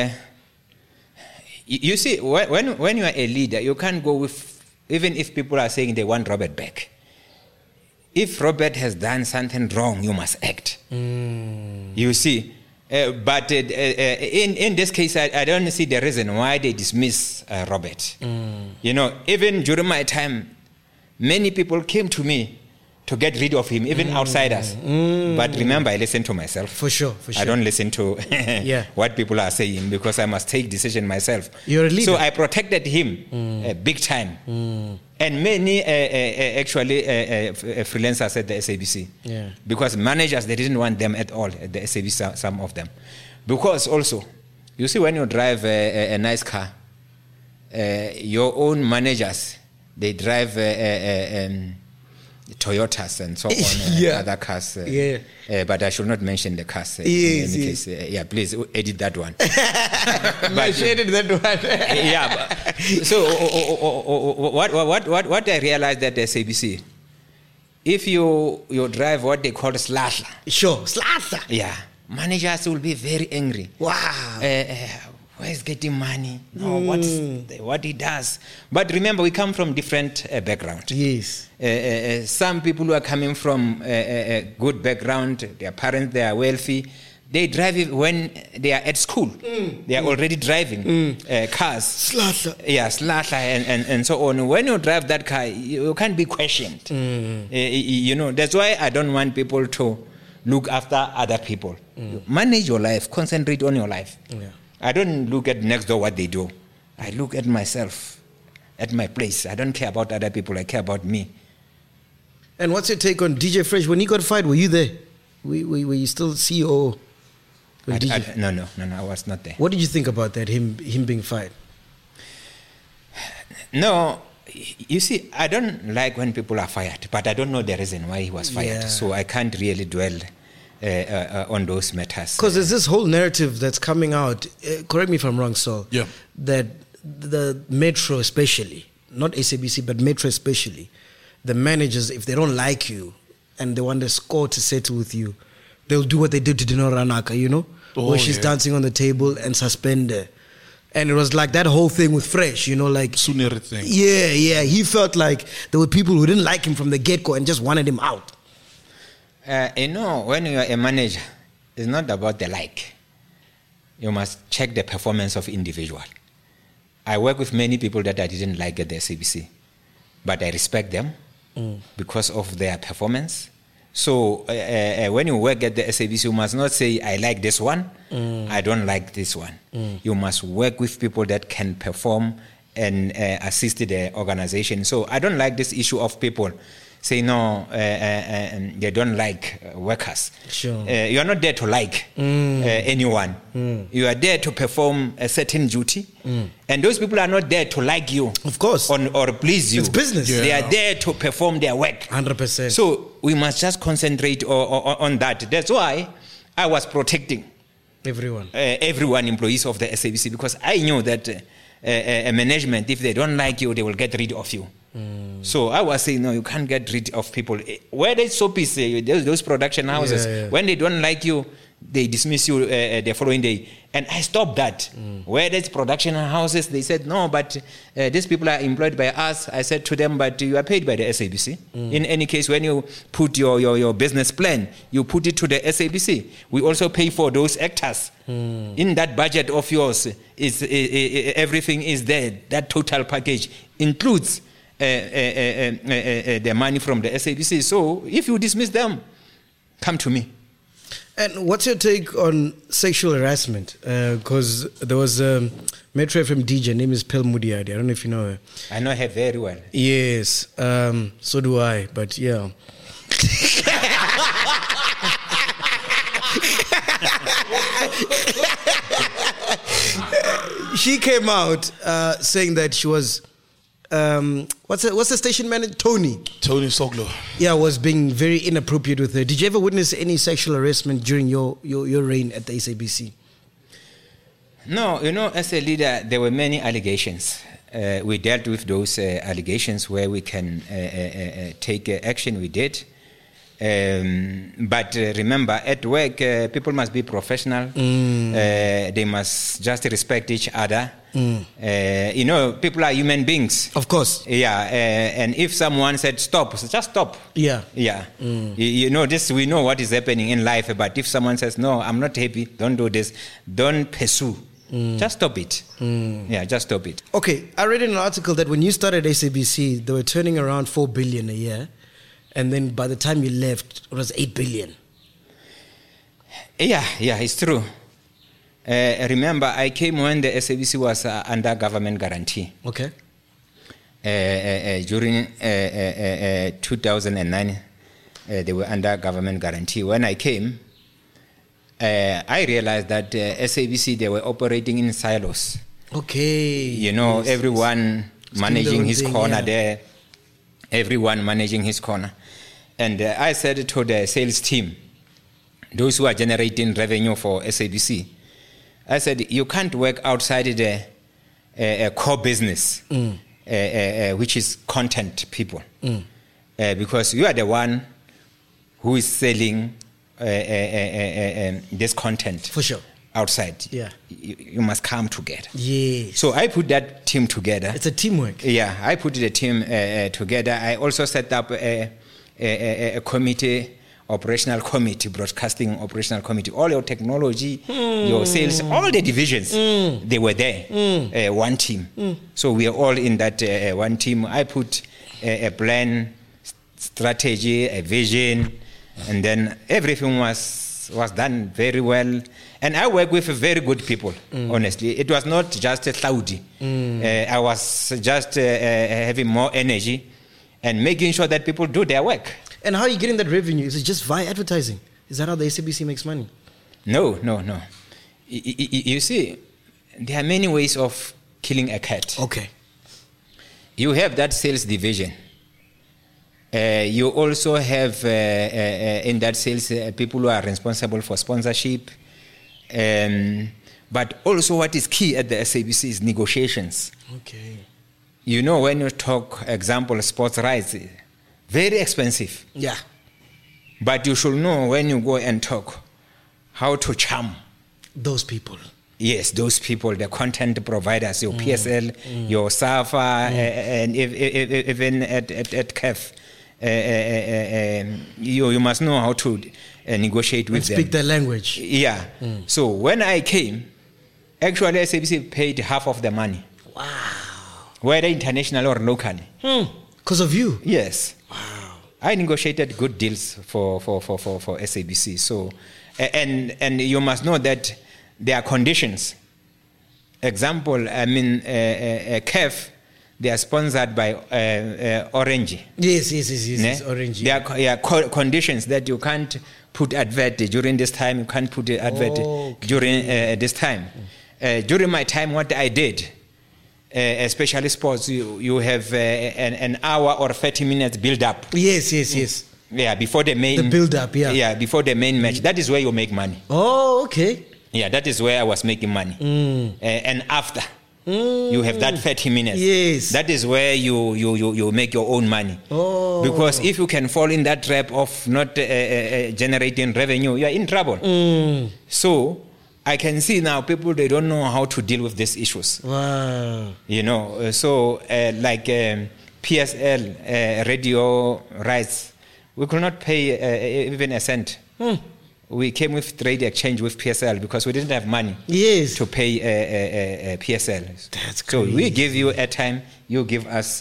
you see, when you are a leader, you can't go with, even if people are saying they want Robert back. If Robert has done something wrong, you must act. You see. But in this case, I don't see the reason why they dismiss Robert. You know, even during my time, many people came to me to get rid of him, even outsiders. But remember, I listen to myself. For sure. I don't listen to what people are saying because I must take decision myself. You're a leader. So I protected him big time. And many actually freelancers at the SABC. Yeah. Because managers, they didn't want them at all at the SABC, some of them. Because also, you see when you drive a nice car, your own managers, they drive Toyotas and so on, other cars. But I should not mention the cars. In any case, please edit that one. But, edit that one. So what I realized at the SABC, if you drive what they call slasher. Sure, slasher. Yeah, managers will be very angry. Wow. Where is getting money? No, what he does. But remember, we come from different background. Yes. Some people who are coming from a good background, their parents, they are wealthy. They drive it when they are at school. They are already driving cars. Slasher. Yeah, slasher and so on. When you drive that car, you can't be questioned. You know, that's why I don't want people to look after other people. Manage your life. Concentrate on your life. Yeah. I don't look at next door what they do. I look at myself, at my place. I don't care about other people. I care about me. And what's your take on DJ Fresh? When he got fired, were you there? Were you still CEO? No, I was not there. What did you think about that, him being fired? No, you see, I don't like when people are fired, but I don't know the reason why he was fired. Yeah. So I can't really dwell on those matters. Because there's this whole narrative that's coming out, correct me if I'm wrong, Saul, that the Metro especially, not SABC, but Metro especially, the managers, if they don't like you and they want a score to settle with you, they'll do what they did to Dino Ranaka, you know, where she's dancing on the table and suspend her. And it was like that whole thing with Fresh, you know, like... Suneri thing. Yeah. He felt like there were people who didn't like him from the get-go and just wanted him out. You know, when you are a manager, it's not about the like. You must check the performance of individual. I work with many people that I didn't like at the SABC, but I respect them because of their performance. So when you work at the SABC, you must not say, I like this one, I don't like this one. You must work with people that can perform and assist the organization. So I don't like this issue of people say no, they don't like workers. Sure. You are not there to like anyone. You are there to perform a certain duty. And those people are not there to like you. Of course. Or please you. It's business. They are there to perform their work. 100%. So we must just concentrate on that. That's why I was protecting everyone, employees of the SABC, because I knew that management, if they don't like you, they will get rid of you. So I was saying, no, you can't get rid of people. Where there's soapies, those production houses, when they don't like you, they dismiss you the following day. And I stopped that. Where there's production houses, they said, no, but these people are employed by us. I said to them, but you are paid by the SABC. In any case, when you put your business plan, you put it to the SABC. We also pay for those actors. In that budget of yours, everything is there. That total package includes the money from the SABC. So if you dismiss them, come to me. And what's your take on sexual harassment? Because there was a Metro FM DJ, name is Pel Mudiadi. I don't know if you know her. I know her very well. Yes, so do I, but yeah. She came out saying that she was... what's the station manager? Tony Soglo. Yeah, was being very inappropriate with her. Did you ever witness any sexual harassment during your reign at the SABC? No, you know, as a leader, there were many allegations. We dealt with those allegations where we can take action. We did. But remember, at work, people must be professional. They must just respect each other. You know, people are human beings. Of course. Yeah, and if someone said stop, so just stop. Yeah. Yeah. You know, this, we know what is happening in life, but if someone says, no, I'm not happy, don't do this, don't pursue. Just stop it. Yeah, just stop it. Okay, I read in an article that when you started SABC, they were turning around 4 billion a year. And then by the time you left, it was 8 billion. Yeah, it's true. Remember, I came when the SABC was under government guarantee. Okay. During 2009, they were under government guarantee. When I came, I realized that SABC, they were operating in silos. Okay. You know, Yes, everyone yes. managing his Thing, corner yeah. there. Everyone managing his corner. And I said to the sales team, those who are generating revenue for SABC, I said, you can't work outside the core business, which is content people. Because you are the one who is selling this content. For sure. Outside. Yeah. You must come together. Yes. So I put that team together. It's a teamwork. Yeah, I put the team together. I also set up a committee, operational committee, broadcasting operational committee. All your technology, your sales, all the divisions, they were there, one team. So we are all in that one team. I put a plan, strategy, a vision, and then everything was done very well. And I work with very good people, honestly. It was not just a Saudi. I was just having more energy and making sure that people do their work. And how are you getting that revenue? Is it just via advertising? Is that how the SABC makes money? No. You see, there are many ways of killing a cat. Okay. You have that sales division. You also have in that sales people who are responsible for sponsorship. But also what is key at the SABC is negotiations. Okay. You know, when you talk, example, sports rights, very expensive. Yeah. But you should know when you go and talk how to charm. Those people. Yes, those people, the content providers, your PSL, your SAFA, and even at CAF, you must know how to negotiate with them. Speak their language. Yeah. So when I came, actually SABC paid half of the money. Wow. Whether international or locally. Because of you? Yes. Wow. I negotiated good deals for SABC. So, and you must know that there are conditions. Example, I mean, CAF, they are sponsored by Orange. Yes, Orange. There are conditions that you can't put advert during this time, you can't put the advert during this time. During my time, what I did, especially sports, you have an hour or 30 minutes build-up. Yes. Yeah, before the main... The build-up, yeah. Yeah, before the main match. That is where you make money. Oh, okay. Yeah, that is where I was making money. And after, you have that 30 minutes. Yes. That is where you make your own money. Oh. Because if you can fall in that trap of not generating revenue, you are in trouble. So I can see now people, they don't know how to deal with these issues. Wow. You know, so like PSL, radio rights, we could not pay even a cent. We came with trade exchange with PSL because we didn't have money to pay PSL. That's so crazy. we give you airtime, you give us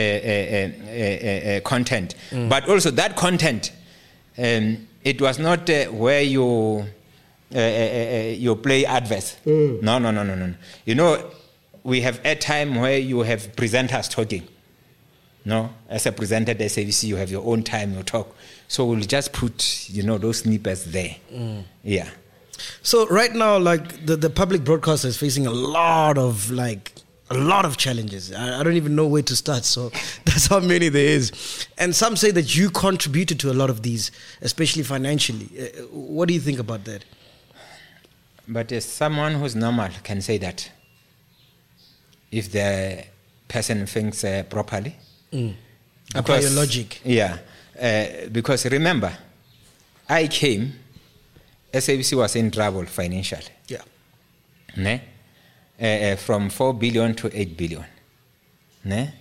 content. But also that content, it was not where you play adverts. No. You know, we have airtime where you have presenters talking. No, as a presenter at SABC, you have your own time, you talk. So we'll just put, those snippets there. Yeah. So right now, like the public broadcaster is facing a lot of challenges. I don't even know where to start. So that's how many there is. And some say that you contributed to a lot of these, especially financially. What do you think about that? But someone who's normal can say that if the person thinks properly. Apply your logic. Yeah. because remember, I came, SABC was in trouble financially. Yeah. Ne? From 4 billion to 8 billion. Ne?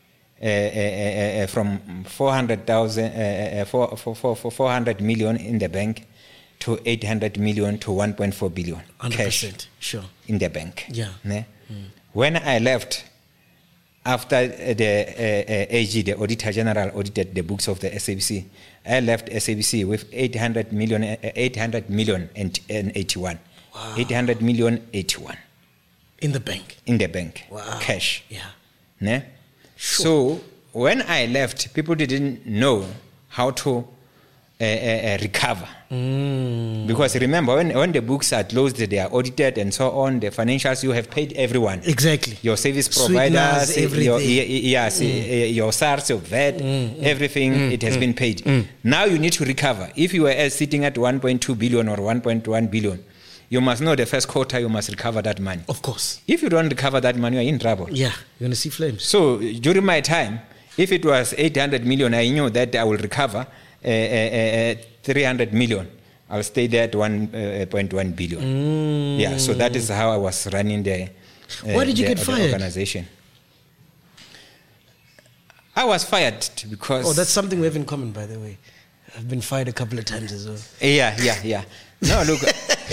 From 400 million in the bank to 800 million to 1.4 billion 100%. cash Sure. in the bank. Yeah. Ne? When I left, after the AG, the Auditor General, audited the books of the SABC, I left SABC with 800 million and 81. Wow. 800 million 81 In the bank. in the bank, Wow. cash. Yeah. Ne? Sure. So when I left, people didn't know how to recover. Because remember, when the books are closed, they are audited and so on, the financials, you have paid everyone. Exactly. Your service Sweeteners, providers, everything. your SARS, your VAT, everything, it has been paid. Now you need to recover. If you were sitting at 1.2 billion or 1.1 billion, you must know the first quarter you must recover that money. Of course. If you don't recover that money, you are in trouble. Yeah. You're going to see flames. So during my time, if it was 800 million, I knew that I will recover 300 million. I'll stay there at 1.1 billion. Yeah, so that is how I was running the Why did you get fired? Organization. I was fired because... Oh, that's something we have in common, by the way. I've been fired a couple of times as well. Yeah. No, look,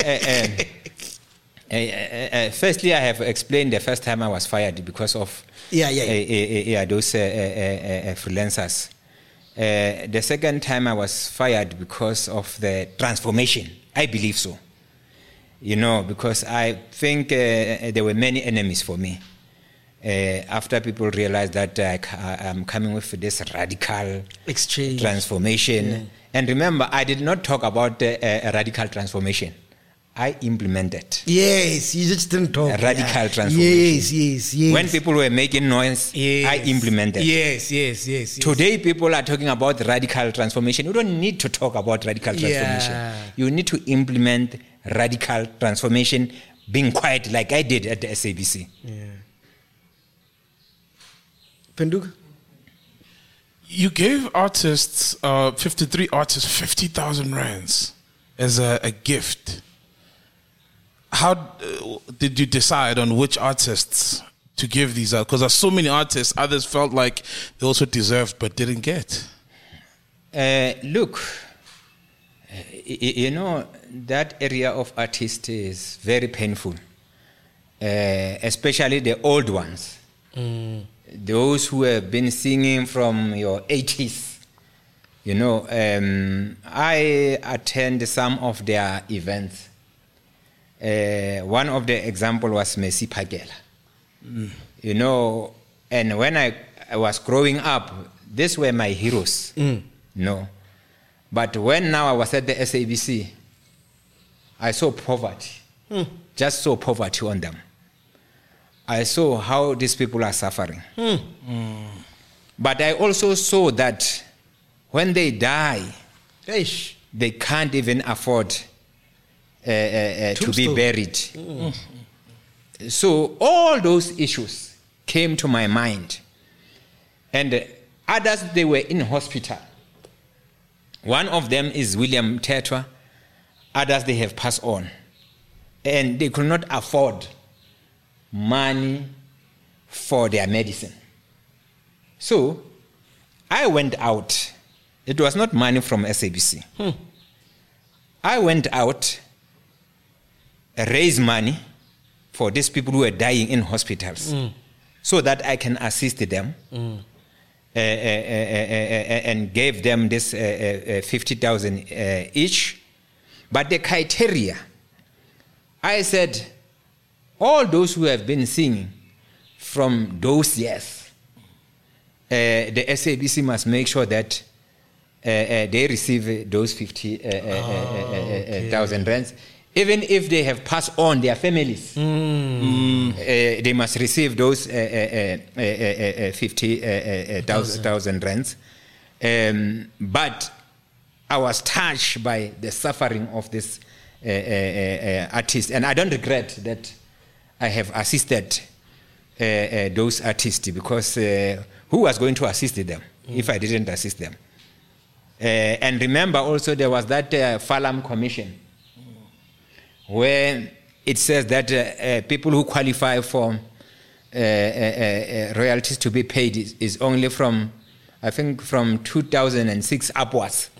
firstly, I have explained the first time I was fired because of those freelancers. The second time I was fired because of the transformation. I believe so. You know, because I think there were many enemies for me. After people realized that I'm coming with this radical exchange transformation. Yeah. And remember, I did not talk about a radical transformation. I implemented. Yes, you just didn't talk. A radical transformation. Yes. When people were making noise, I implemented. Yes. Today, people are talking about radical transformation. You don't need to talk about radical transformation. Yeah. You need to implement radical transformation, being quiet like I did at the SABC. Yeah. Penduka? You gave artists, 53 artists, 50,000 rands as a gift. How did you decide on which artists to give these out? Because there's so many artists, others felt like they also deserved but didn't get. Look, you know, that area of artists is very painful, especially the old ones. Those who have been singing from your 80s. You know, I attend some of their events. One of the example was Mercy Phakela. You know, and when I was growing up, these were my heroes. No. But when now I was at the SABC, I saw poverty. Just saw poverty on them. I saw how these people are suffering. But I also saw that when they die, they can't even afford to be buried. So all those issues came to my mind. And others, they were in hospital. One of them is William Tetwa. Others, they have passed on. And they could not afford money for their medicine. So I went out. It was not money from SABC. I went out, raised money for these people who were dying in hospitals so that I can assist them and gave them this 50,000 each. But the criteria, I said, all those who have been singing from those years, the SABC must make sure that they receive those 50,000 rands. Even if they have passed on their families, they must receive those 50,000 rands. But I was touched by the suffering of this artist, and I don't regret that I have assisted those artists, because who was going to assist them if I didn't assist them? And remember also there was that Falam Commission where it says that people who qualify for royalties to be paid is only from, I think, from 2006 upwards.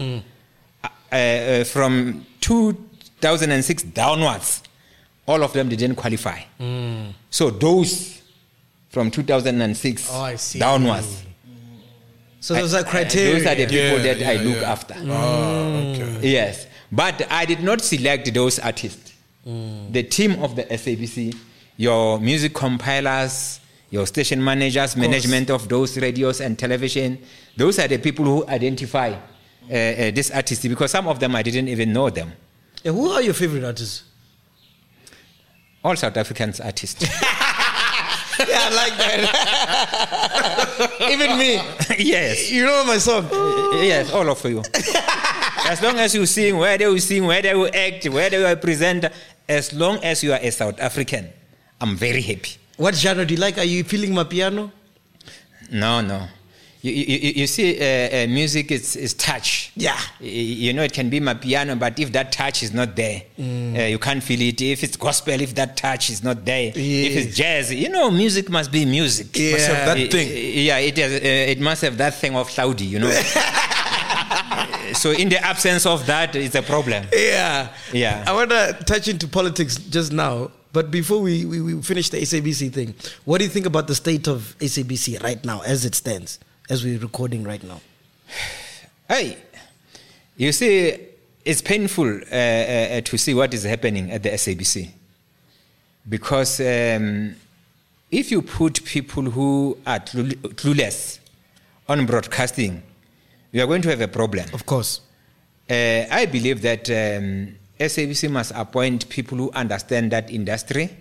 From 2006 downwards, all of them didn't qualify. So those from 2006 downwards. So those are criteria. Those are the people that I look yeah. after. Okay. Yes. But I did not select those artists. The team of the SABC, your music compilers, your station managers, management of those radios and television, those are the people who identify this artist, because some of them I didn't even know them. Yeah, who are your favorite artists? All South Africans artists. Yeah, I like that. Even me. Yes. You know my song? Yes, all of you. As long as you sing, whether you act, whether you are a presenter, as long as you are a South African, I'm very happy. What genre do you like? Are you feeling my piano? No. You see, music is touch. Yeah. You know, it can be my piano, but if that touch is not there, you can't feel it. If it's gospel, if that touch is not there, if it's jazz, you know, music must be music. Yeah. Must have that thing. It must have that thing of Saudi, you know. So in the absence of that, it's a problem. Yeah. Yeah. I want to touch into politics just now, but before we finish the SABC thing, what do you think about the state of SABC right now as it stands, as we're recording right now? Hey, you see, it's painful to see what is happening at the SABC. Because if you put people who are clueless on broadcasting, you are going to have a problem. Of course. I believe that SABC must appoint people who understand that industry,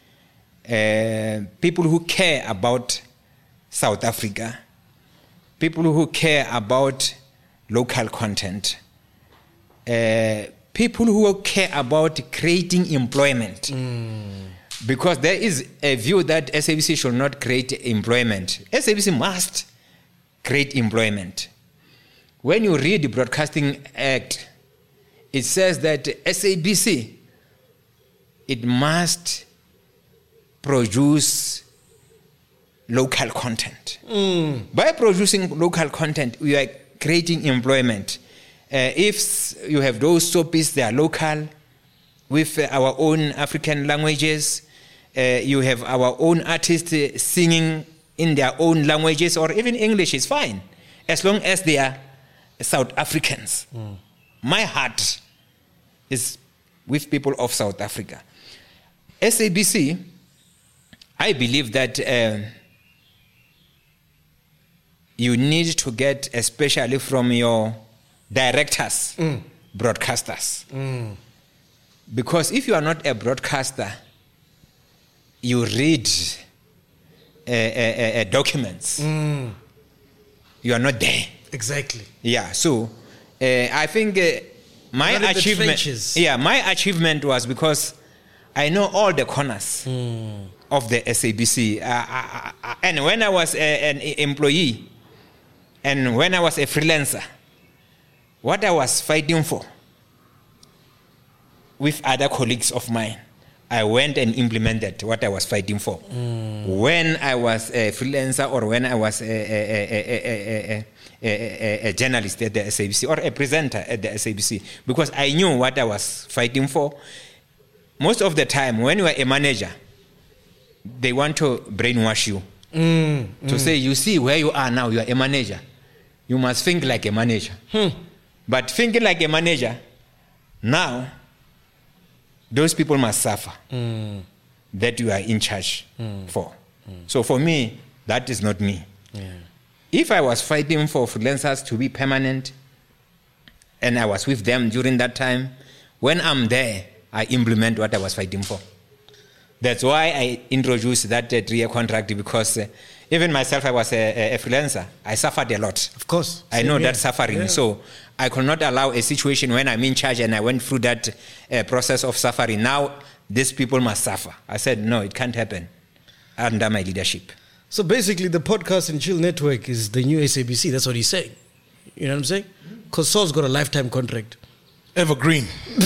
people who care about South Africa, people who care about local content, people who care about creating employment. Because there is a view that SABC should not create employment. SABC must create employment. When you read the Broadcasting Act, it says that SABC, it must produce local content. By producing local content, we are creating employment. If you have those soapies, they are local, with our own African languages. You have our own artists singing in their own languages, or even English is fine, as long as they are South Africans. My heart is with people of South Africa. SABC, I believe that you need to get, especially from your directors, broadcasters. Because if you are not a broadcaster, you read documents. You are not there. Exactly. Yeah, so I think my Not in the achievement. trenches. Yeah, my achievement was because I know all the corners of the SABC. And when I was an employee, and when I was a freelancer, what I was fighting for with other colleagues of mine, I went and implemented what I was fighting for. When I was a freelancer, or when I was a journalist at the SABC, or a presenter at the SABC, because I knew what I was fighting for. Most of the time, when you are a manager, they want to brainwash you to say, you see where you are now, you are a manager. You must think like a manager. But thinking like a manager, now, those people must suffer that you are in charge for. So for me, that is not me. If I was fighting for freelancers to be permanent, and I was with them during that time, when I'm there, I implement what I was fighting for. That's why I introduced that 3-year contract, because even myself, I was a freelancer. I suffered a lot. Of course. I know that suffering. Yeah. So I could not allow a situation when I'm in charge and I went through that process of suffering. Now, these people must suffer. I said, no, it can't happen under my leadership. So basically, the Podcast and Chill Network is the new SABC. That's what he's saying. You know what I'm saying? Because Saul's got a lifetime contract. Evergreen.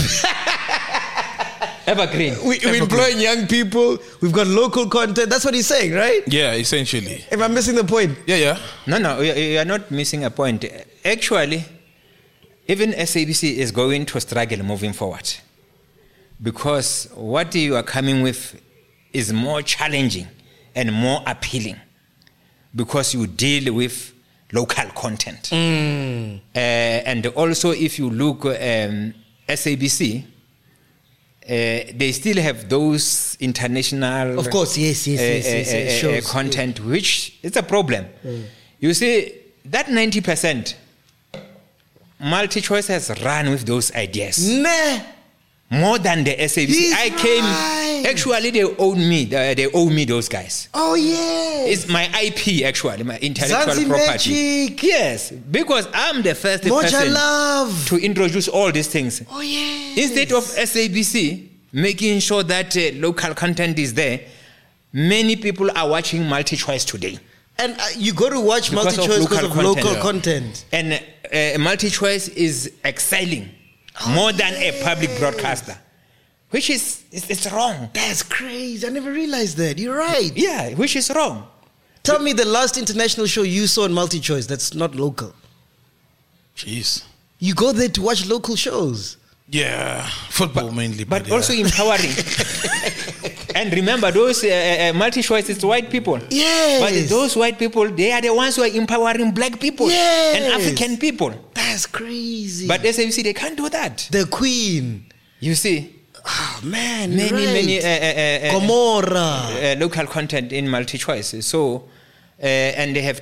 Evergreen. We're employing young people. We've got local content. That's what he's saying, right? Yeah, essentially. If I'm missing the point. Yeah. No, you are not missing a point. Actually, even SABC is going to struggle moving forward. Because what you are coming with is more challenging and more appealing. Because you deal with local content. And also, if you look SABC, they still have those international, of course, yes, shows. content, which is a problem. You see, that 90%, MultiChoice has run with those ideas. Nah. More than the SABC. He's I came, right. actually they owe me those guys. Oh, yes. It's my IP, actually, my intellectual Zanzi property. Magic. Yes, because I'm the first Moja person Love. to introduce all these things. Oh, yes. Instead of SABC making sure that local content is there, many people are watching MultiChoice today. And you got to watch Because of MultiChoice because local of local content. content. And MultiChoice is excelling more than a public broadcaster, which is it's wrong. That's crazy. I never realized that. You're right. Yeah, which is wrong. Tell me the last international show you saw in MultiChoice that's not local. Jeez. You go there to watch local shows. Yeah, football mainly. But yeah. also empowering. And remember, those MultiChoice is white people. Yes. But those white people, they are the ones who are empowering black people Yes. and African people. That's crazy. But SABC, they can't do that. the Queen. You see, Oh, man. many Gomorrah. local content in MultiChoice. So, and they have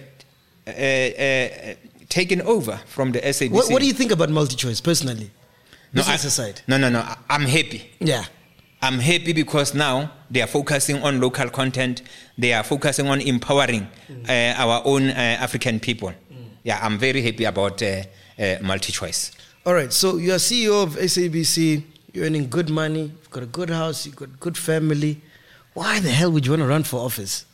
taken over from the SABC. What do you think about MultiChoice personally? Business aside. No. I'm happy. Yeah. I'm happy because now they are focusing on local content. They are focusing on empowering our own African people. Yeah, I'm very happy about MultiChoice. All right. So you're CEO of SABC. You're earning good money. You've got a good house. You've got a good family. Why the hell would you want to run for office?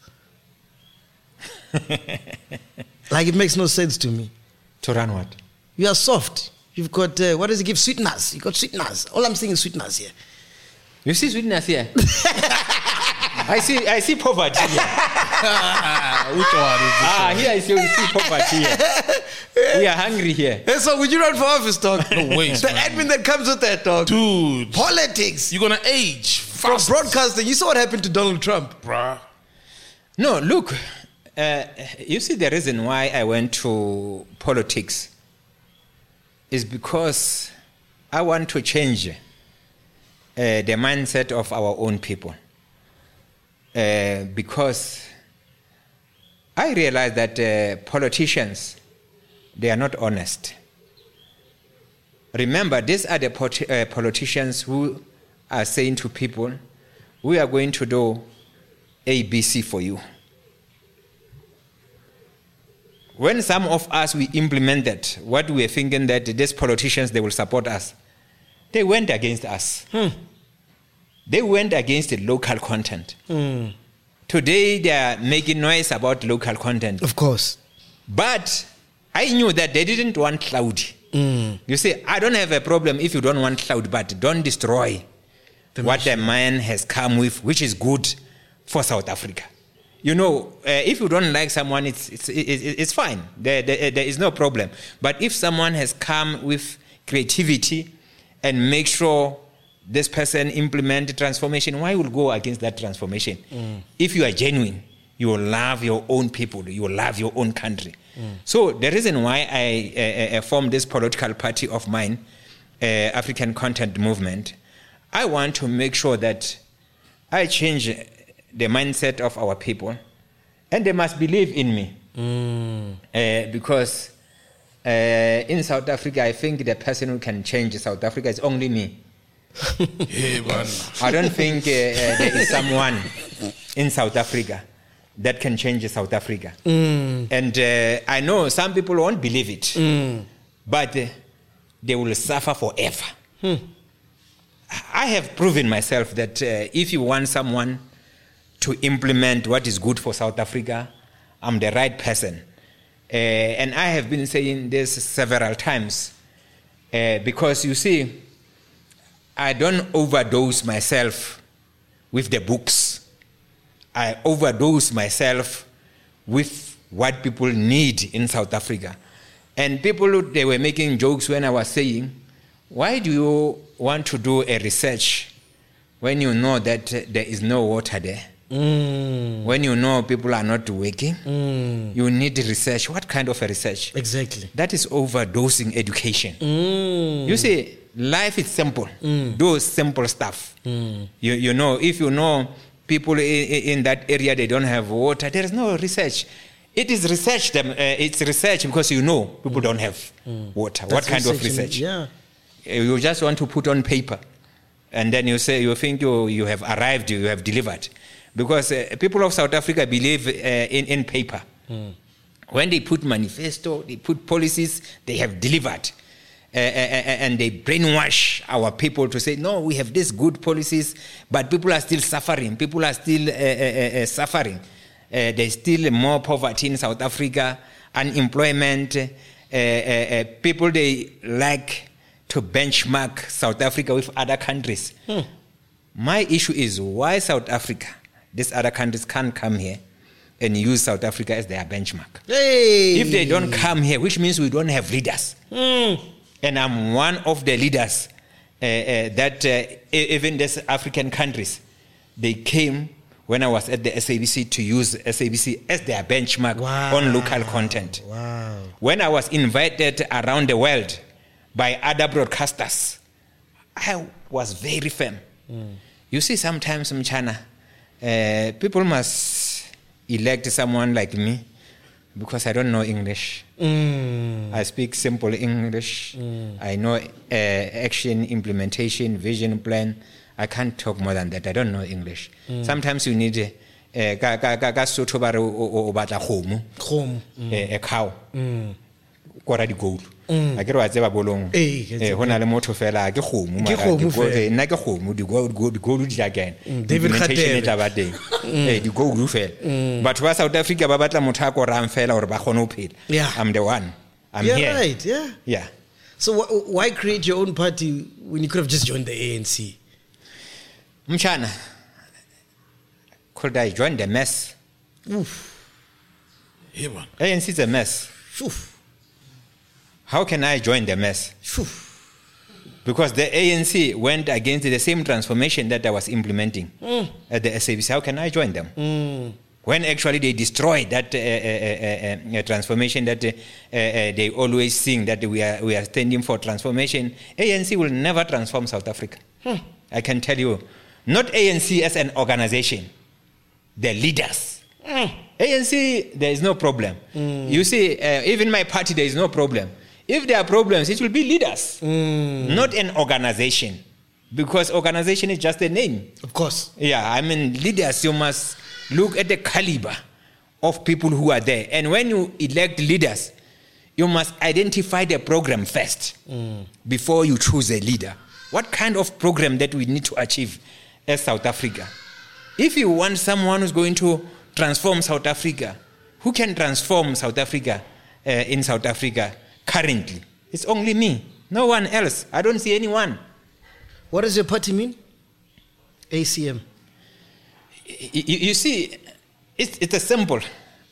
Like, it makes no sense to me. To run what? You are soft. You've got, what does it give? Sweetness. You got sweetness. All I'm saying is sweetness here. You see sweetness here? I see poverty here. Which one is this? Here I see poverty here. We are hungry here. Hey, so would you run for office, dog? No way, The man. admin that comes with that, dog. Dude, Politics. you're gonna age From fast. broadcasting. You saw what happened to Donald Trump. Bruh. No, look, you see the reason why I went to politics is because I want to change the mindset of our own people. Because I realize that politicians, they are not honest. Remember, these are the politicians who are saying to people, we are going to do ABC for you. When some of us, we implemented what we were thinking that these politicians, they will support us, they went against us. They went against the local content. Today, they are making noise about local content. Of course. But I knew that they didn't want cloud. You see, I don't have a problem if you don't want cloud, but don't destroy what the man has come with, which is good for South Africa. You know, if you don't like someone, it's fine. There is no problem. But if someone has come with creativity and make sure this person implement transformation, why will go against that transformation? If you are genuine, you will love your own people, you will love your own country. So the reason why I formed this political party of mine, African Content Movement, I want to make sure that I change the mindset of our people, and they must believe in me. Because in South Africa, I think the person who can change South Africa is only me. Yeah, man. I don't think there is someone in South Africa that can change South Africa. And I know some people won't believe it, but they will suffer forever. I have proven myself that if you want someone to implement what is good for South Africa, I'm the right person. And I have been saying this several times. Because you see, I don't overdose myself with the books. I overdose myself with what people need in South Africa. And people, they were making jokes when I was saying, why do you want to do a research when you know that there is no water there? When you know people are not working, you need research. What kind of a research? Exactly. That is overdosing education. You see, life is simple. Do simple stuff. You know, if you know people in that area, they don't have water, there is no research. It is research. It's research because you know people don't have water. That's what kind of research? Yeah. You just want to put on paper, and then you think you have arrived, you have delivered, because people of South Africa believe in paper. When they put manifesto, they put policies, they have delivered, and they brainwash our people to say, no, we have these good policies, but people are still suffering. People are still suffering. There's still more poverty in South Africa, unemployment. People, they like to benchmark South Africa with other countries. My issue is why South Africa, these other countries can't come here and use South Africa as their benchmark. Hey. If they don't come here, which means we don't have leaders. And I'm one of the leaders that even these African countries, they came when I was at the SABC to use SABC as their benchmark on local content. Wow. When I was invited around the world by other broadcasters, I was very firm. You see, sometimes in China, people must elect someone like me because I don't know English. I speak simple English. I know action, implementation, vision plan. I can't talk more than that. I don't know English. Sometimes you need a cow. Kora di gold. A ke re wa tseba bolong. Ho na le motho fela ke kgomo mara nna ke kgomo di gold di again. David Khatebe tla ba teng. Di gold fela. Batho ba South Africa ba batla motho a korang fela hore ba khone ho phela. I'm the one. I'm You're here. right, yeah. Yeah. So why create your own party when you could have just joined the ANC? Mchana, could I join the mess? Yeah, man. ANC is a mess. How can I join the mess? Because the ANC went against the same transformation that I was implementing at the SABC. How can I join them? When actually they destroyed that transformation that they always sing that we are standing for transformation, ANC will never transform South Africa. I can tell you, not ANC as an organization, the leaders. ANC, there is no problem. You see, even my party, there is no problem. If there are problems, it will be leaders, not an organization. Because organization is just a name. Of course. Yeah, I mean, leaders, you must look at the caliber of people who are there. And when you elect leaders, you must identify the program first before you choose a leader. What kind of program that we need to achieve as South Africa? If you want someone who's going to transform South Africa, who can transform South Africa in South Africa currently? It's only me. No one else. I don't see anyone. What does your party mean? ACM. You see, it's a simple.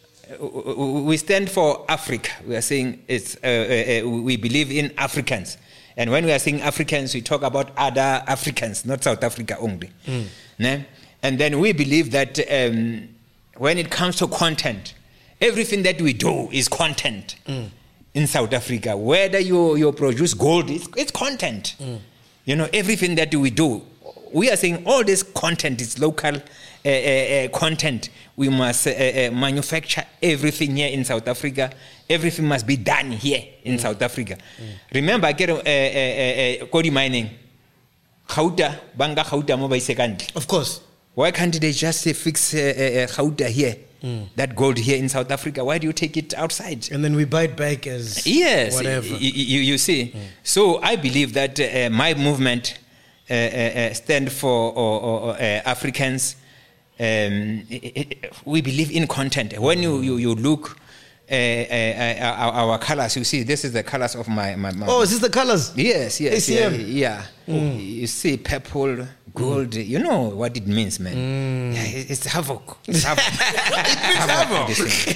We stand for Africa. We are saying we believe in Africans. And when we are saying Africans, we talk about other Africans, not South Africa only. And then we believe that when it comes to content, everything that we do is content in South Africa. Whether you produce gold, it's content. You know, everything that we do, we are saying all this content is local content. We must manufacture everything here in South Africa. Everything must be done here in South Africa. Remember, Kodi mining, Gauta, Banga Gauta mo ba isekandle. Of course. Why can't they just fix Gauta here, that gold here in South Africa? Why do you take it outside? And then we buy it back as whatever. You see. So I believe that my movement stand for Africans. We believe in content. When you look our colors. You see, this is the colors of my. Oh, is this the colors? Yes, ACM. yeah. You see, purple, gold. You know what it means, man. Yeah, it's havoc. It's havoc. Havoc.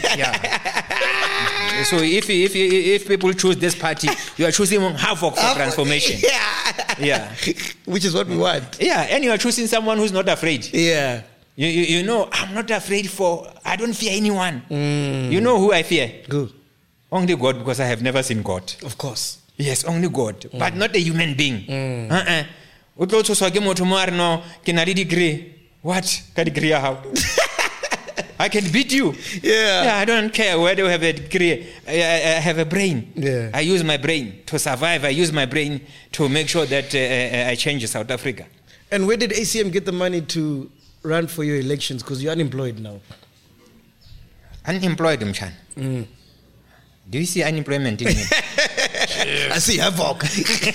Yeah. So if people choose this party, you are choosing havoc for transformation. Yeah. Which is what we want. Yeah, and you are choosing someone who's not afraid. Yeah. You know, I'm not afraid I don't fear anyone. You know who I fear? Good. Only God, because I have never seen God. Of course. Yes, only God, but not a human being. O tlo tshoswa ke motho mo a re no ke na le degree. What? Ka degree ya hao? I can beat you. Yeah, I don't care whether you have a degree. I have a brain. Yeah. I use my brain to survive. I use my brain to make sure that I change South Africa. And where did ACM get the money to run for your elections? Because you're unemployed now. Unemployed, Mchan. Do you see unemployment in me? I see havoc.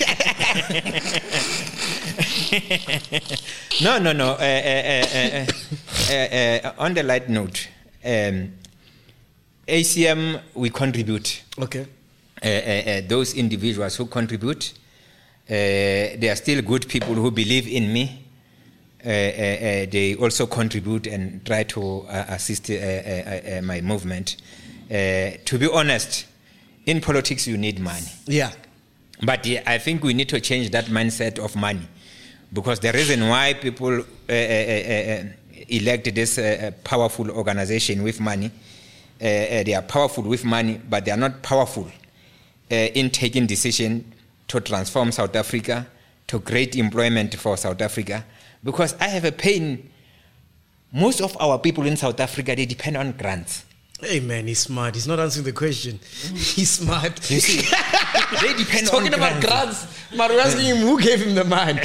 No. On the light note, ACM, we contribute. Okay. Those individuals who contribute, they are still good people who believe in me. They also contribute and try to assist my movement. To be honest, in politics you need money. Yeah. But I think we need to change that mindset of money, because the reason why people elect this powerful organization with money, they are powerful with money, but they are not powerful in taking decision to transform South Africa, to create employment for South Africa. Because I have a pain. Most of our people in South Africa, they depend on grants. Hey man, he's smart. He's not answering the question. He's smart. You see, they depend He's on talking about grants. But we're asking him who gave him the money.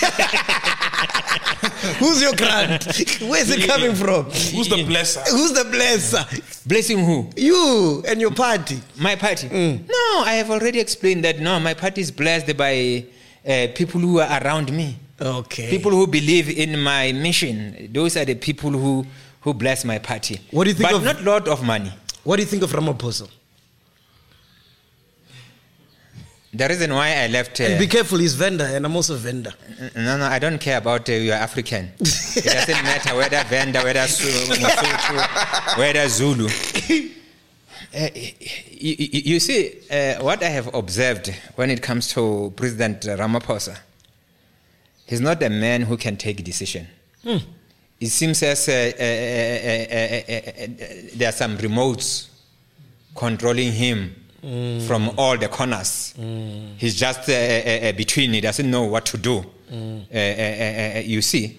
Who's your grant? Where's it coming from? Who's the blesser? Who's the blesser? Blessing who? You and your party. My party? No, I have already explained that. No, my party is blessed by people who are around me. Okay. People who believe in my mission. Those are the people who bless my party. What do you think but of, not lot of money. What do you think of Ramaphosa? The reason why I left... and be careful, he's vendor and I'm also vendor. No, I don't care about you're African. It doesn't matter whether vendor, whether Mosotho, whether Zulu. You see, what I have observed when it comes to President Ramaphosa, he's not a man who can take a decision. It seems as there are some remotes controlling him from all the corners. He's just between. He doesn't know what to do. You see.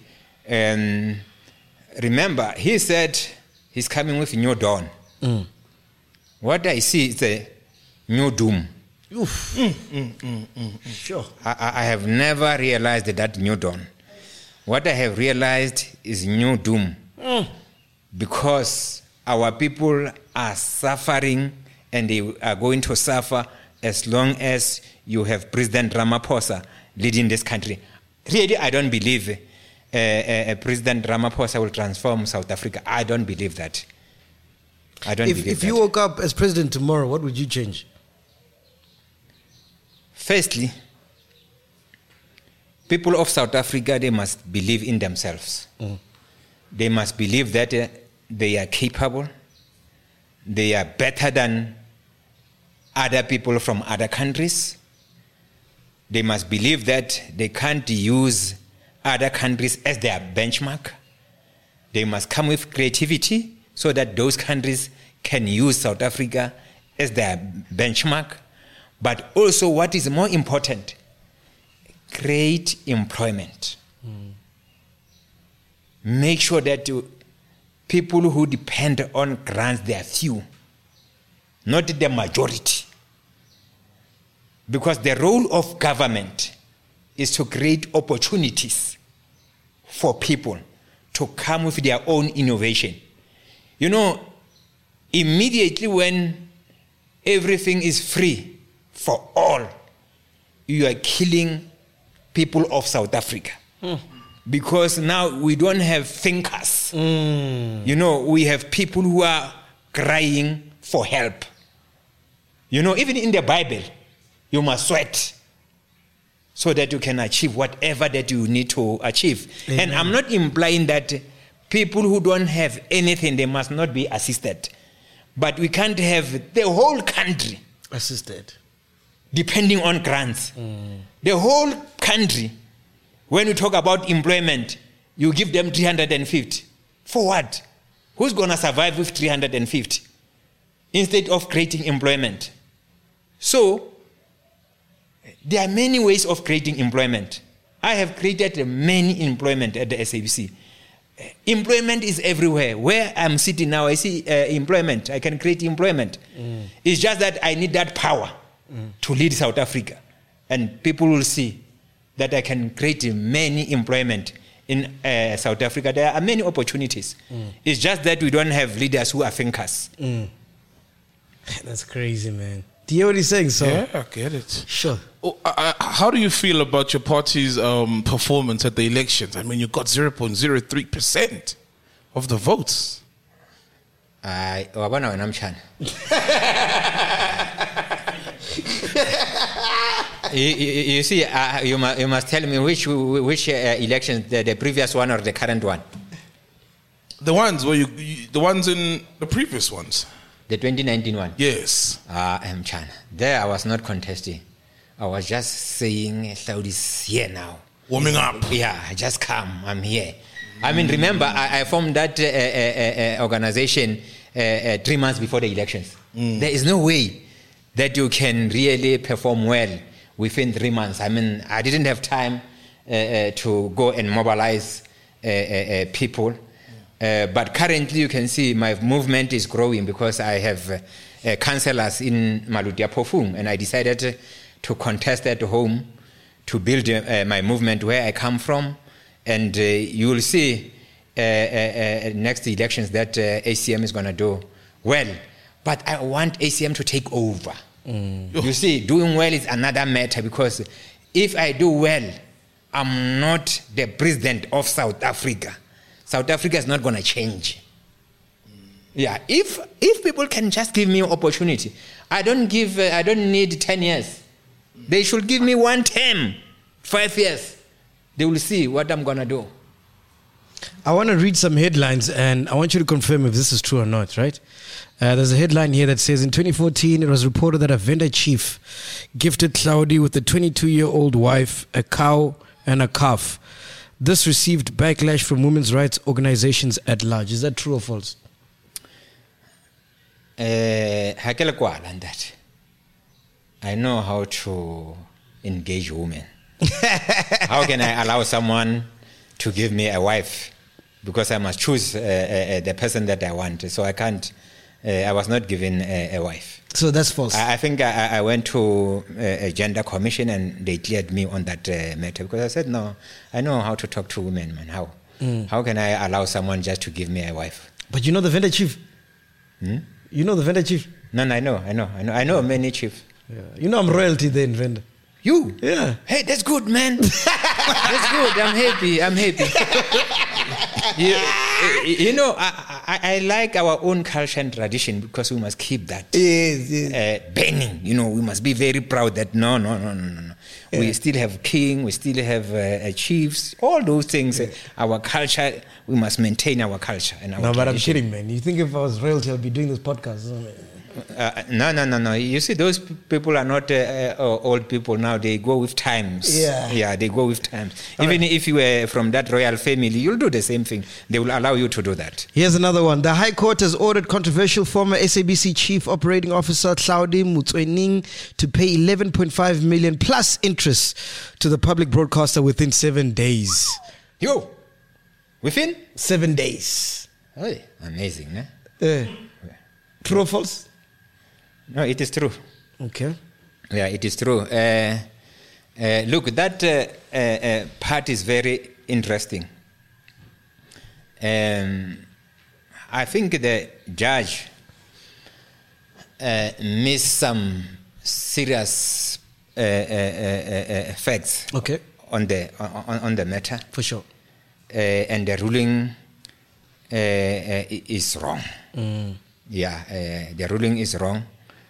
Remember, he said he's coming with a new dawn. What I see is a new doom. Sure. I have never realized that new dawn. What I have realized is new doom. Because our people are suffering and they are going to suffer as long as you have President Ramaphosa leading this country. Really, I don't believe President Ramaphosa will transform South Africa. I don't believe that. I don't believe that. If you woke up as president tomorrow, what would you change? Firstly, people of South Africa, they must believe in themselves. They must believe that they are capable, they are better than other people from other countries. They must believe that they can't use other countries as their benchmark. They must come with creativity so that those countries can use South Africa as their benchmark. But also, what is more important, create employment. Make sure that people who depend on grants, they are few, not the majority. Because the role of government is to create opportunities for people to come with their own innovation. You know, immediately when everything is free for all, you are killing people of South Africa. Because now we don't have thinkers. You know, we have people who are crying for help. You know, even in the Bible, you must sweat so that you can achieve whatever that you need to achieve. Amen. And I'm not implying that people who don't have anything, they must not be assisted. But we can't have the whole country assisted, depending on grants. The whole country, when we talk about employment, you give them 350. For what? Who's going to survive with 350? Instead of creating employment. So, there are many ways of creating employment. I have created many employment at the SABC. Employment is everywhere. Where I'm sitting now, I see employment. I can create employment. It's just that I need that power to lead South Africa. And people will see that I can create many employment in South Africa. There are many opportunities. It's just that we don't have leaders who are thinkers. That's crazy, man. Do you hear what he's saying? So Yeah, I get it. sure. Oh, how do you feel about your party's performance at the elections? I mean, you got 0.03% of the votes. Wabona wena mchana. You see, you must tell me which election, the previous one or the current one? The ones where the ones in the previous ones. The 2019 one? Yes. Mchana. There I was not contesting. I was just saying, Saudi is here now. Warming up. Yeah, I just come. I'm here. I mean, remember, I formed that organization 3 months before the elections. There is no way that you can really perform well within 3 months. I mean, I didn't have time to go and mobilize people. But currently, you can see my movement is growing because I have councillors in Maludia Pofung, and I decided to contest at home to build my movement where I come from. And you will see next elections that ACM is going to do well. But I want ACM to take over. You see, doing well is another matter, because if I do well, I'm not the president of South Africa. South Africa is not going to change. Yeah, if people can just give me an opportunity, I don't need 10 years. They should give me 1 term, 5 years. They will see what I'm going to do. I want to read some headlines, and I want you to confirm if this is true or not, right? There's a headline here that says, in 2014, it was reported that a vendor chief gifted Claudi with a 22-year-old wife, a cow, and a calf. This received backlash from women's rights organizations at large. Is that true or false? That. I know how to engage women. How can I allow someone to give me a wife? Because I must choose the person that I want. So I can't. I was not given a wife. So that's false. I think I went to a gender commission and they cleared me on that matter, because I said, no, I know how to talk to women, man. How? How can I allow someone just to give me a wife? But you know the vendor chief? You know the vendor chief? No, I know many chiefs. Yeah. You know I'm royalty then, vendor. You? Yeah. Hey, that's good, man. That's good. I'm happy. You know, I like our own culture and tradition, because we must keep that burning. You know, we must be very proud that no. Yeah. We still have king, we still have chiefs, all those things. Our culture, we must maintain our culture and our tradition. But I'm kidding, man. You think if I was royalty, I'd be doing this podcast? No. You see, those people are not old people now. They go with times. Yeah, they go with times. Even if you were from that royal family, you'll do the same thing. They will allow you to do that. Here's another one. The High Court has ordered controversial former SABC Chief Operating Officer Claudi Motsoeneng to pay 11.5 million plus interest to the public broadcaster within 7 days. Within 7 days. Hey, amazing, eh? True or false? No, it is true. Okay. Yeah, it is true. Look, that part is very interesting. I think the judge missed some serious facts on the matter. For sure. And the ruling is wrong. the ruling is wrong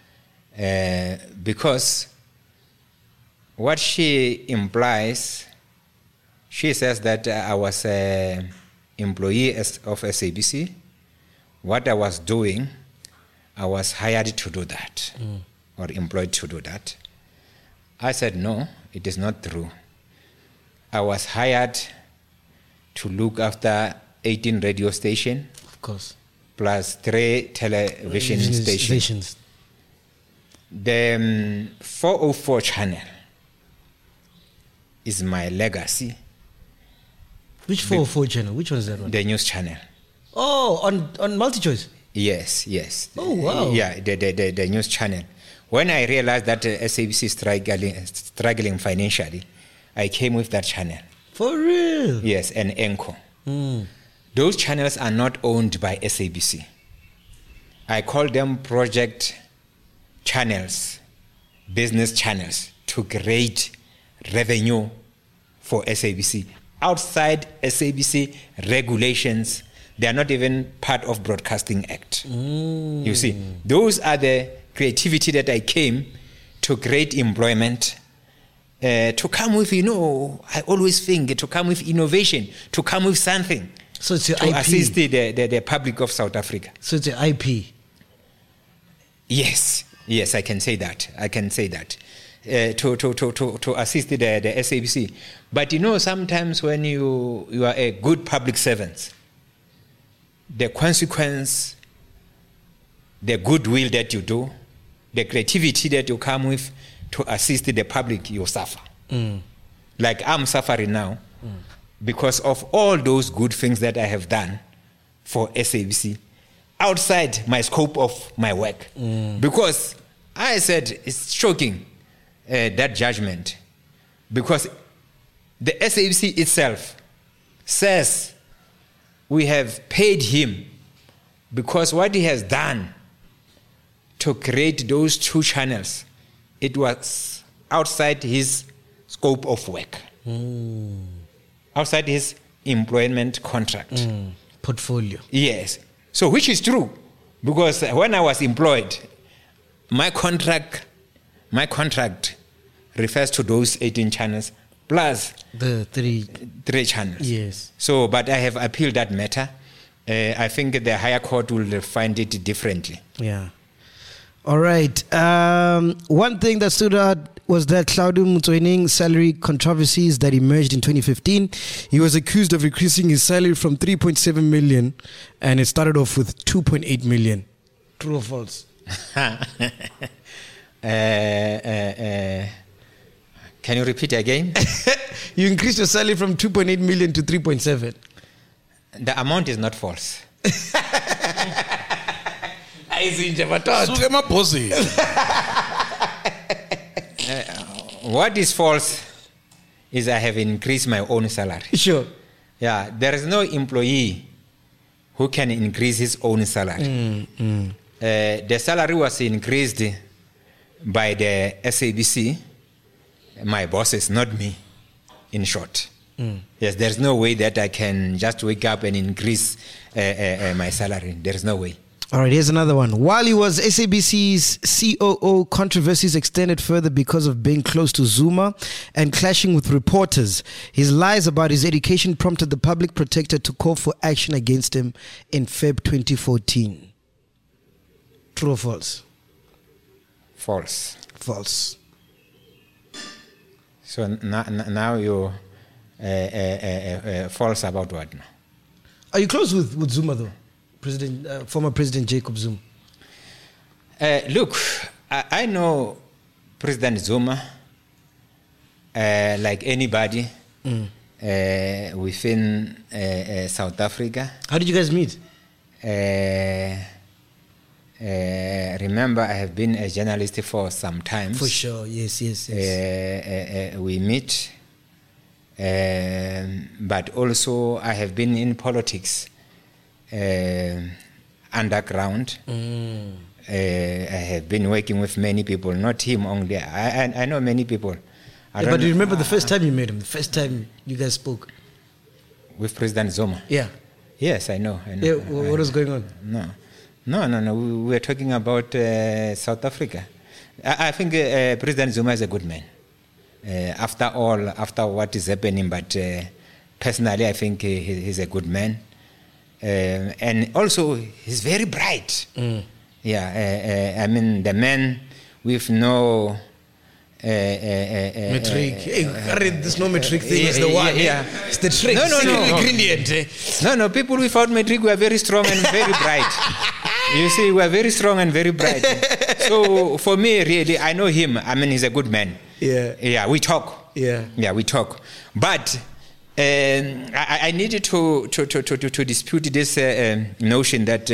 because what she implies, she says that I was an employee of SABC. What I was doing, I was hired to do that or employed to do that. I said, no, it is not true. I was hired to look after 18 radio stations. Of course. Plus 3 television stations. The 404 channel is my legacy. Which 404 channel? Which one is that one? The news channel. Oh, on MultiChoice? Yes. Oh, wow. Yeah, the news channel. When I realized that SABC is struggling financially, I came with that channel. For real? Yes, and Enco. Those channels are not owned by SABC. I call them project channels, business channels, to create revenue for SABC. Outside SABC regulations, they are not even part of Broadcasting Act. You see, those are the creativity that I came to create employment, to come with, I always think, to come with innovation, to come with something. So it's your to IP. Assist the public of South Africa. So it's your IP. Yes, I can say that. To assist the SABC. But sometimes when you are a good public servant, the consequence, the goodwill that you do, the creativity that you come with to assist the public, you suffer. Like I'm suffering now because of all those good things that I have done for SABC outside my scope of my work. Because I said it's shocking, that judgment, because the SABC itself says we have paid him because what he has done to create those 2 channels, it was outside his scope of work, outside his employment contract. Portfolio. Yes. So which is true, because when I was employed, my contract refers to those 18 channels plus the 3 channels. Yes. So, but I have appealed that matter. I think the higher court will find it differently. Yeah. All right. One thing that stood out was that Claudio Motsoeneng's salary controversies that emerged in 2015. He was accused of increasing his salary from 3.7 million, and it started off with 2.8 million. True or false? Can you repeat again? You increased your salary from 2.8 million to 3.7. The amount is not false. Suke mabosi. What is false is I have increased my own salary. Sure. Yeah, there is no employee who can increase his own salary. The salary was increased by the SABC, my bosses, not me, in short. Yes, there's no way that I can just wake up and increase my salary. There's no way. All right, here's another one. While he was SABC's COO, controversies extended further because of being close to Zuma and clashing with reporters. His lies about his education prompted the public protector to call for action against him in Feb 2014. True or false? False. False. So now you false about what now? Are you close with Zuma though? Former President Jacob Zuma. Look, I know President Zuma like anybody within South Africa. How did you guys meet? Remember, I have been a journalist for some time. For sure, yes. We meet, but also I have been in politics. Underground. I have been working with many people, not him only. I know many people. But do you remember the first time you met him? The first time you guys spoke? With President Zuma? Yeah. Yes, I know. Yeah, what was going on? No. No. We were talking about South Africa. I think President Zuma is a good man. After what is happening, but personally, I think he's a good man. And also, he's very bright. Yeah, I mean, the man with no... metric. There's no metric thing. It's the one. Yeah. It's the trick. No. Ingredient. No. People without metric were very strong and very bright. You see, we are very strong and very bright. So for me, really, I know him. I mean, he's a good man. Yeah. We talk. Yeah, we talk. But I needed to dispute this notion that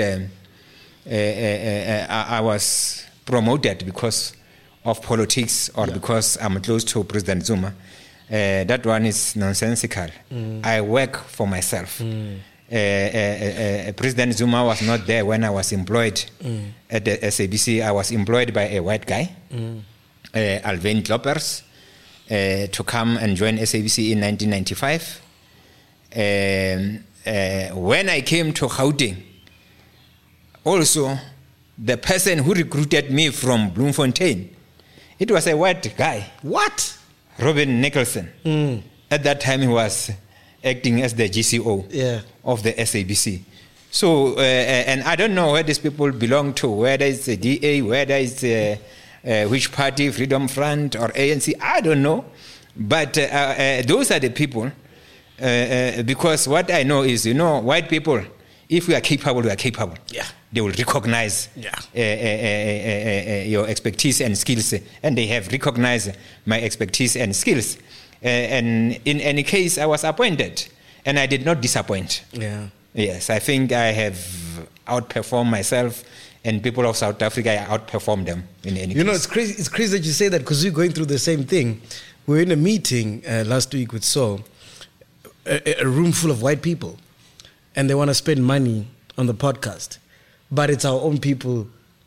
I was promoted because of politics or because I'm close to President Zuma. That one is nonsensical. I work for myself. President Zuma was not there when I was employed at the SABC. I was employed by a white guy, Alvin Kloppers, to come and join SABC in 1995. When I came to Gauteng, also the person who recruited me from Bloemfontein, it was a white guy. What? Robin Nicholson. At that time, he was acting as the GCO of the SABC. So, and I don't know where these people belong to, whether it's the DA, whether it's which party, Freedom Front or ANC, I don't know. But those are the people, because what I know is, white people, if we are capable, we are capable. Yeah. They will recognize your expertise and skills, and they have recognized my expertise and skills. And in any case, I was appointed, and I did not disappoint. Yeah. Yes, I think I have outperformed myself, and people of South Africa, I outperformed them in any case. It's crazy. It's crazy that you say that because we're going through the same thing. We were in a meeting last week with Saul, a room full of white people, and they want to spend money on the podcast, but it's our own people.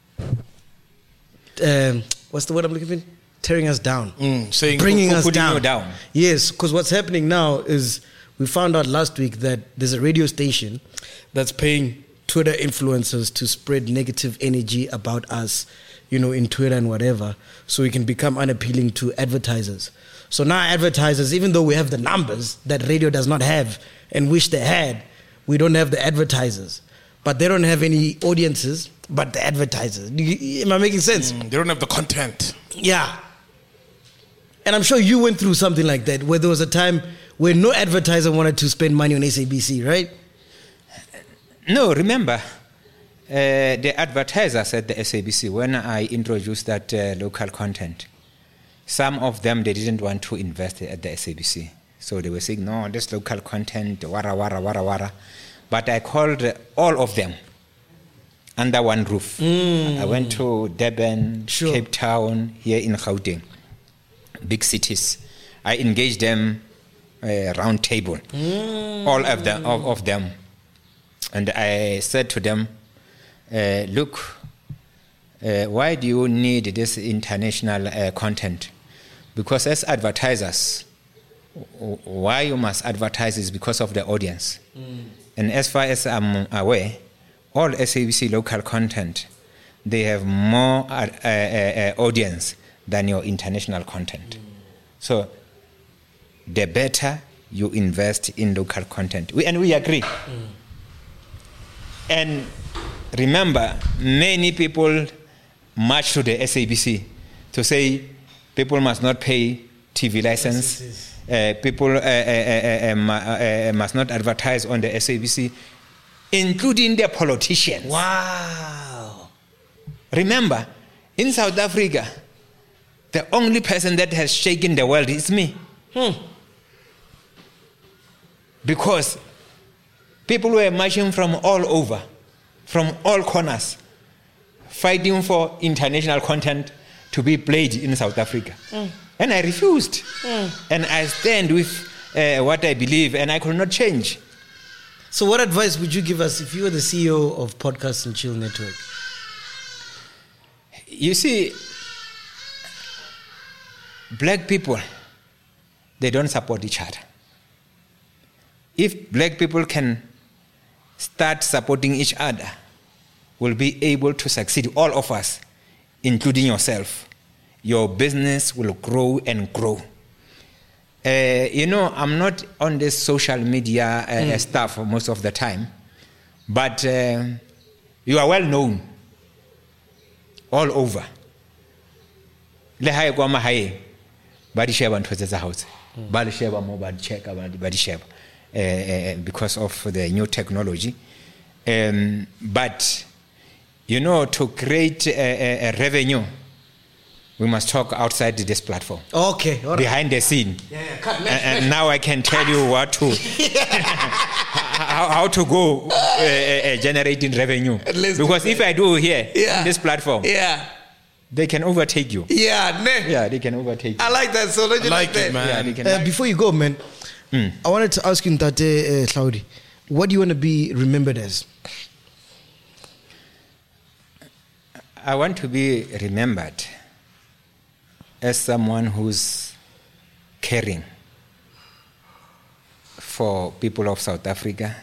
What's the word I'm looking for? Tearing us down, bringing us down. Yes, because what's happening now is we found out last week that there's a radio station that's paying Twitter influencers to spread negative energy about us, in Twitter and whatever, so we can become unappealing to advertisers. So now advertisers, even though we have the numbers that radio does not have and wish they had, we don't have the advertisers. But they don't have any audiences but the advertisers. Am I making sense? They don't have the content. Yeah. And I'm sure you went through something like that, where there was a time where no advertiser wanted to spend money on SABC, right? No, remember, the advertisers at the SABC, when I introduced that local content, some of them, they didn't want to invest at the SABC. So they were saying, no, this local content, wara. But I called all of them under one roof. I went to Durban, Cape Town, here in Gauteng. Big cities. I engaged them round table, all of them, and I said to them, look, why do you need this international content? Because as advertisers, why you must advertise is because of the audience. And as far as I'm aware, all SABC local content, they have more audience than your international content. So the better you invest in local content. We agree. And remember, many people march to the SABC to say people must not pay TV license. People must not advertise on the SABC, including the politicians. Wow. Remember, in South Africa, the only person that has shaken the world is me. Because people were marching from all over, from all corners, fighting for international content to be played in South Africa. And I refused. And I stand with what I believe, and I could not change. So what advice would you give us if you were the CEO of Podcast and Chill Network? You see, black people, they don't support each other. If black people can start supporting each other, will be able to succeed, all of us, including yourself, your business will grow and grow. I'm not on this social media stuff most of the time, but you are well known all over. Le hae kwa mahae, badi sheba ntwetse tsa house, badi sheba mo badi check badi sheba, because of the new technology. But to create a revenue, we must talk outside this platform. Okay, all right. Behind the scene. And now I can tell you what to, how to go generating revenue. Because if I do here, in this platform, they can overtake you. Yeah, they can overtake you. I like that. So don't you like that, man? Yeah, they can before you go, man, I wanted to ask you, Ntate Hlaudi, what do you want to be remembered as? I want to be remembered as someone who's caring for people of South Africa,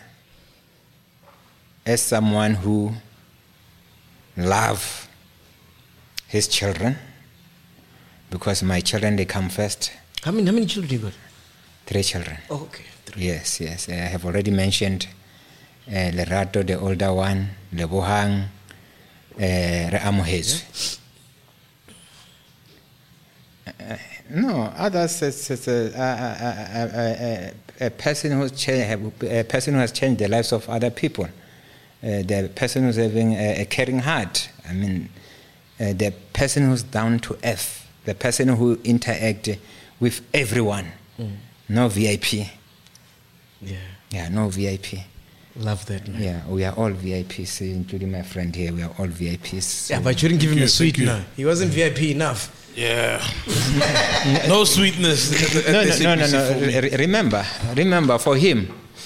as someone who loves his children, because my children, they come first. How many children you got? 3 children. Oh, okay. 3. Yes. I have already mentioned Lerato, the older one, Lebohang, Re Amohetswe. No, others. It's a person who has changed the lives of other people. The person who's having a caring heart. I mean, the person who's down to earth. The person who interacts with everyone. No VIP. Yeah, no VIP. Love that, man. Yeah, we are all VIPs, including my friend here. We are all VIPs. Yeah, but you didn't give him a sweet now. He wasn't VIP enough. Yeah. No sweetness. No. Remember, for him,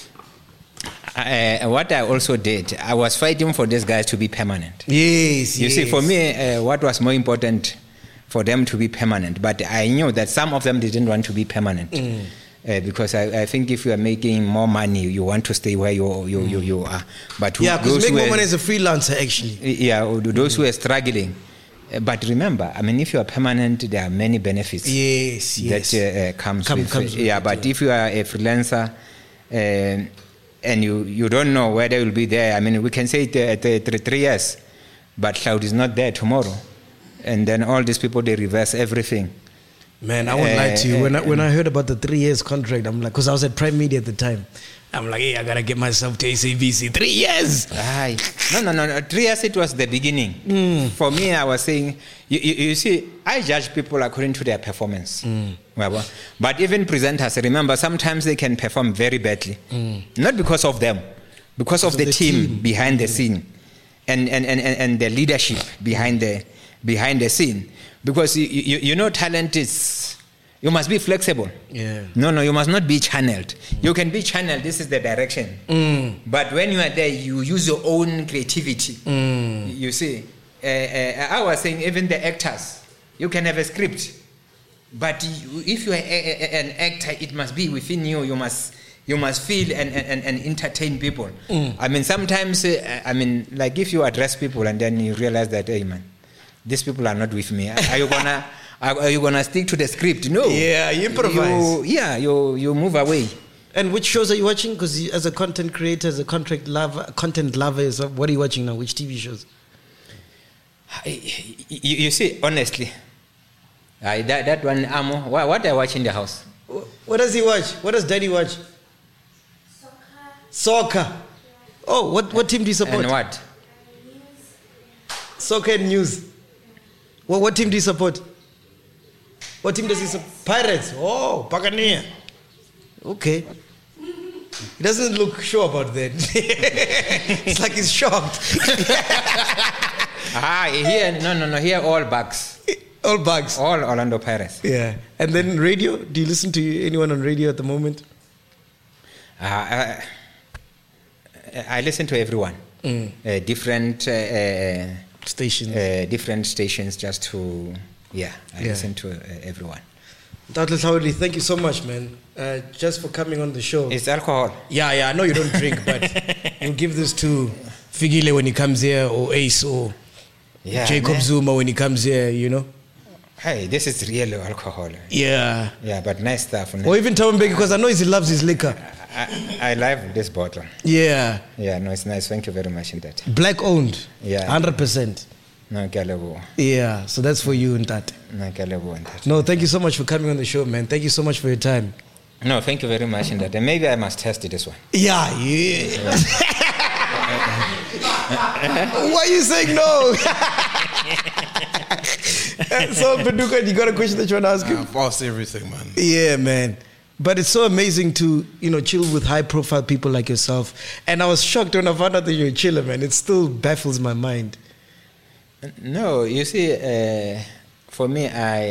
what I also did, I was fighting for these guys to be permanent. Yes. You see, for me, what was more important for them to be permanent, but I knew that some of them didn't want to be permanent. Because I think if you are making more money, you want to stay where you are. But because make more money as a freelancer, actually. Yeah, those who are struggling. But remember, I mean, if you are permanent, there are many benefits. Yes. That comes with it. But if you are a freelancer and you don't know whether you'll be there, I mean, we can say 3 years, but cloud is not there tomorrow, and then all these people, they reverse everything. Man, I won't lie to you. When I heard about the 3 years contract, I'm like, because I was at Prime Media at the time. I'm like, hey, I gotta get myself to SABC. 3 years. No. 3 years, it was the beginning. For me, I was saying, you see, I judge people according to their performance. But even presenters, remember, sometimes they can perform very badly. Not because of them, because of the team behind the scene and the leadership behind the scene. Because talent is, you must be flexible. Yeah. No, you must not be channeled. You can be channeled, this is the direction. But when you are there, you use your own creativity. You see, I was saying even the actors, you can have a script. But if you are an actor, it must be within you. You must feel and entertain people. I mean, sometimes, like if you address people and then you realize that, hey man, these people are not with me. Are you gonna stick to the script? No. Yeah, you improvise. You move away. And which shows are you watching? Because as a content creator, as a content lover, what are you watching now? Which TV shows? You see, honestly, that one, Amo, what I watch in the house. What does he watch? What does Daddy watch? Soccer. Oh, what team do you support? And what? Soccer and news. Well, what team do you support? What team does he support? Pirates. Oh, Buccaneer. Okay. He doesn't look sure about that. It's like he's shocked. Here all Bucks. All Bucks. All Orlando Pirates. Yeah. And then radio? Do you listen to anyone on radio at the moment? I listen to everyone. Different stations. Different stations just to, listen to everyone. Dr. Hlaudi, thank you so much, man. Just for coming on the show. It's alcohol. Yeah, I know you don't drink, but we'll give this to Figile when he comes here, or Ace, or Jacob man. Zuma when he comes here, you know? Hey, this is real alcohol. Yeah. Yeah, but nice stuff. Or even Thabo Mbeki, because I know he loves his liquor. I love this bottle. Yeah. Yeah, no, it's nice. Thank you very much in that. Black owned. Yeah. 100%. No, Galebo. Yeah, so that's for you and that. No, Galebo and that. No, thank you so much for coming on the show, man. Thank you so much for your time. No, thank you very much in that. And maybe I must test this one. Yeah. Why are you saying no? So, Paduka, you got a question that you want to ask him? I've asked everything, man. Yeah, man. But it's so amazing to, chill with high-profile people like yourself. And I was shocked when I found out that you're a chiller, man. It still baffles my mind. No, you see, for me,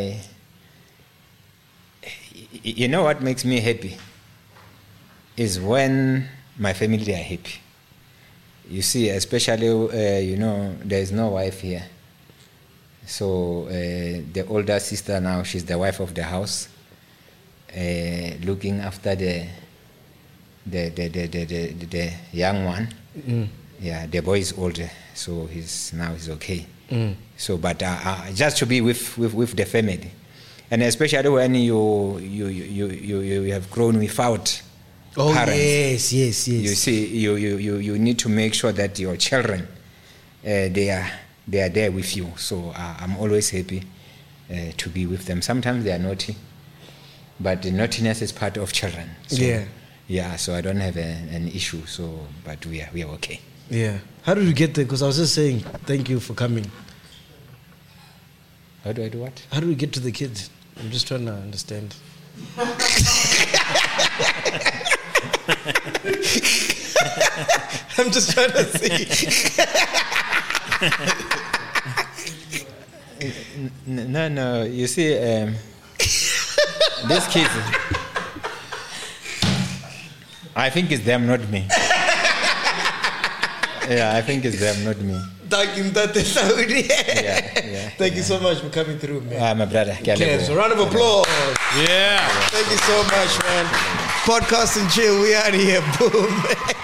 you know what makes me happy is when my family are happy. You see, especially, there is no wife here. So the older sister now, she's the wife of the house, looking after the young one. Mm. Yeah, the boy is older, so he's okay. Mm. So, but just to be with the family, and especially when you have grown without parents. Yes. You see, you need to make sure that your children they are there with you. So I'm always happy to be with them. Sometimes they are naughty, but the naughtiness is part of children. So, yeah. So I don't have an issue. So, but we are okay. Yeah. How did you get there? Because I was just saying, thank you for coming. How do I do what? How do we get to the kids? I'm just trying to understand. I'm just trying to see. No. You see, these kids, I think it's them, not me. Yeah, I think it's them, not me. Thank you so much for coming through, man. My brother. Okay, so round of applause. Yeah. Thank you so much, man. Podcast and chill. We out of here. Boom.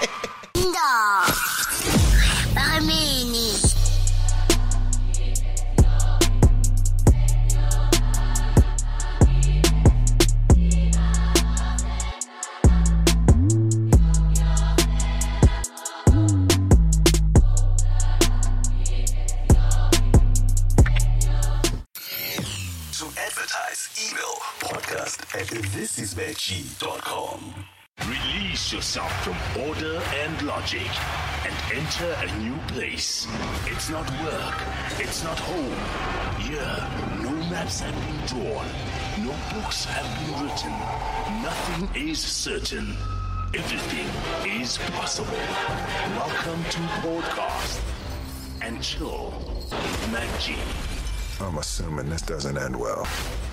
thisisveggie.com. Release yourself from order and logic and enter a new place. It's not work. It's not home. Here, no maps have been drawn. No books have been written. Nothing is certain. Everything is possible. Welcome to Podcast and Chill with Mac G. I'm assuming this doesn't end well.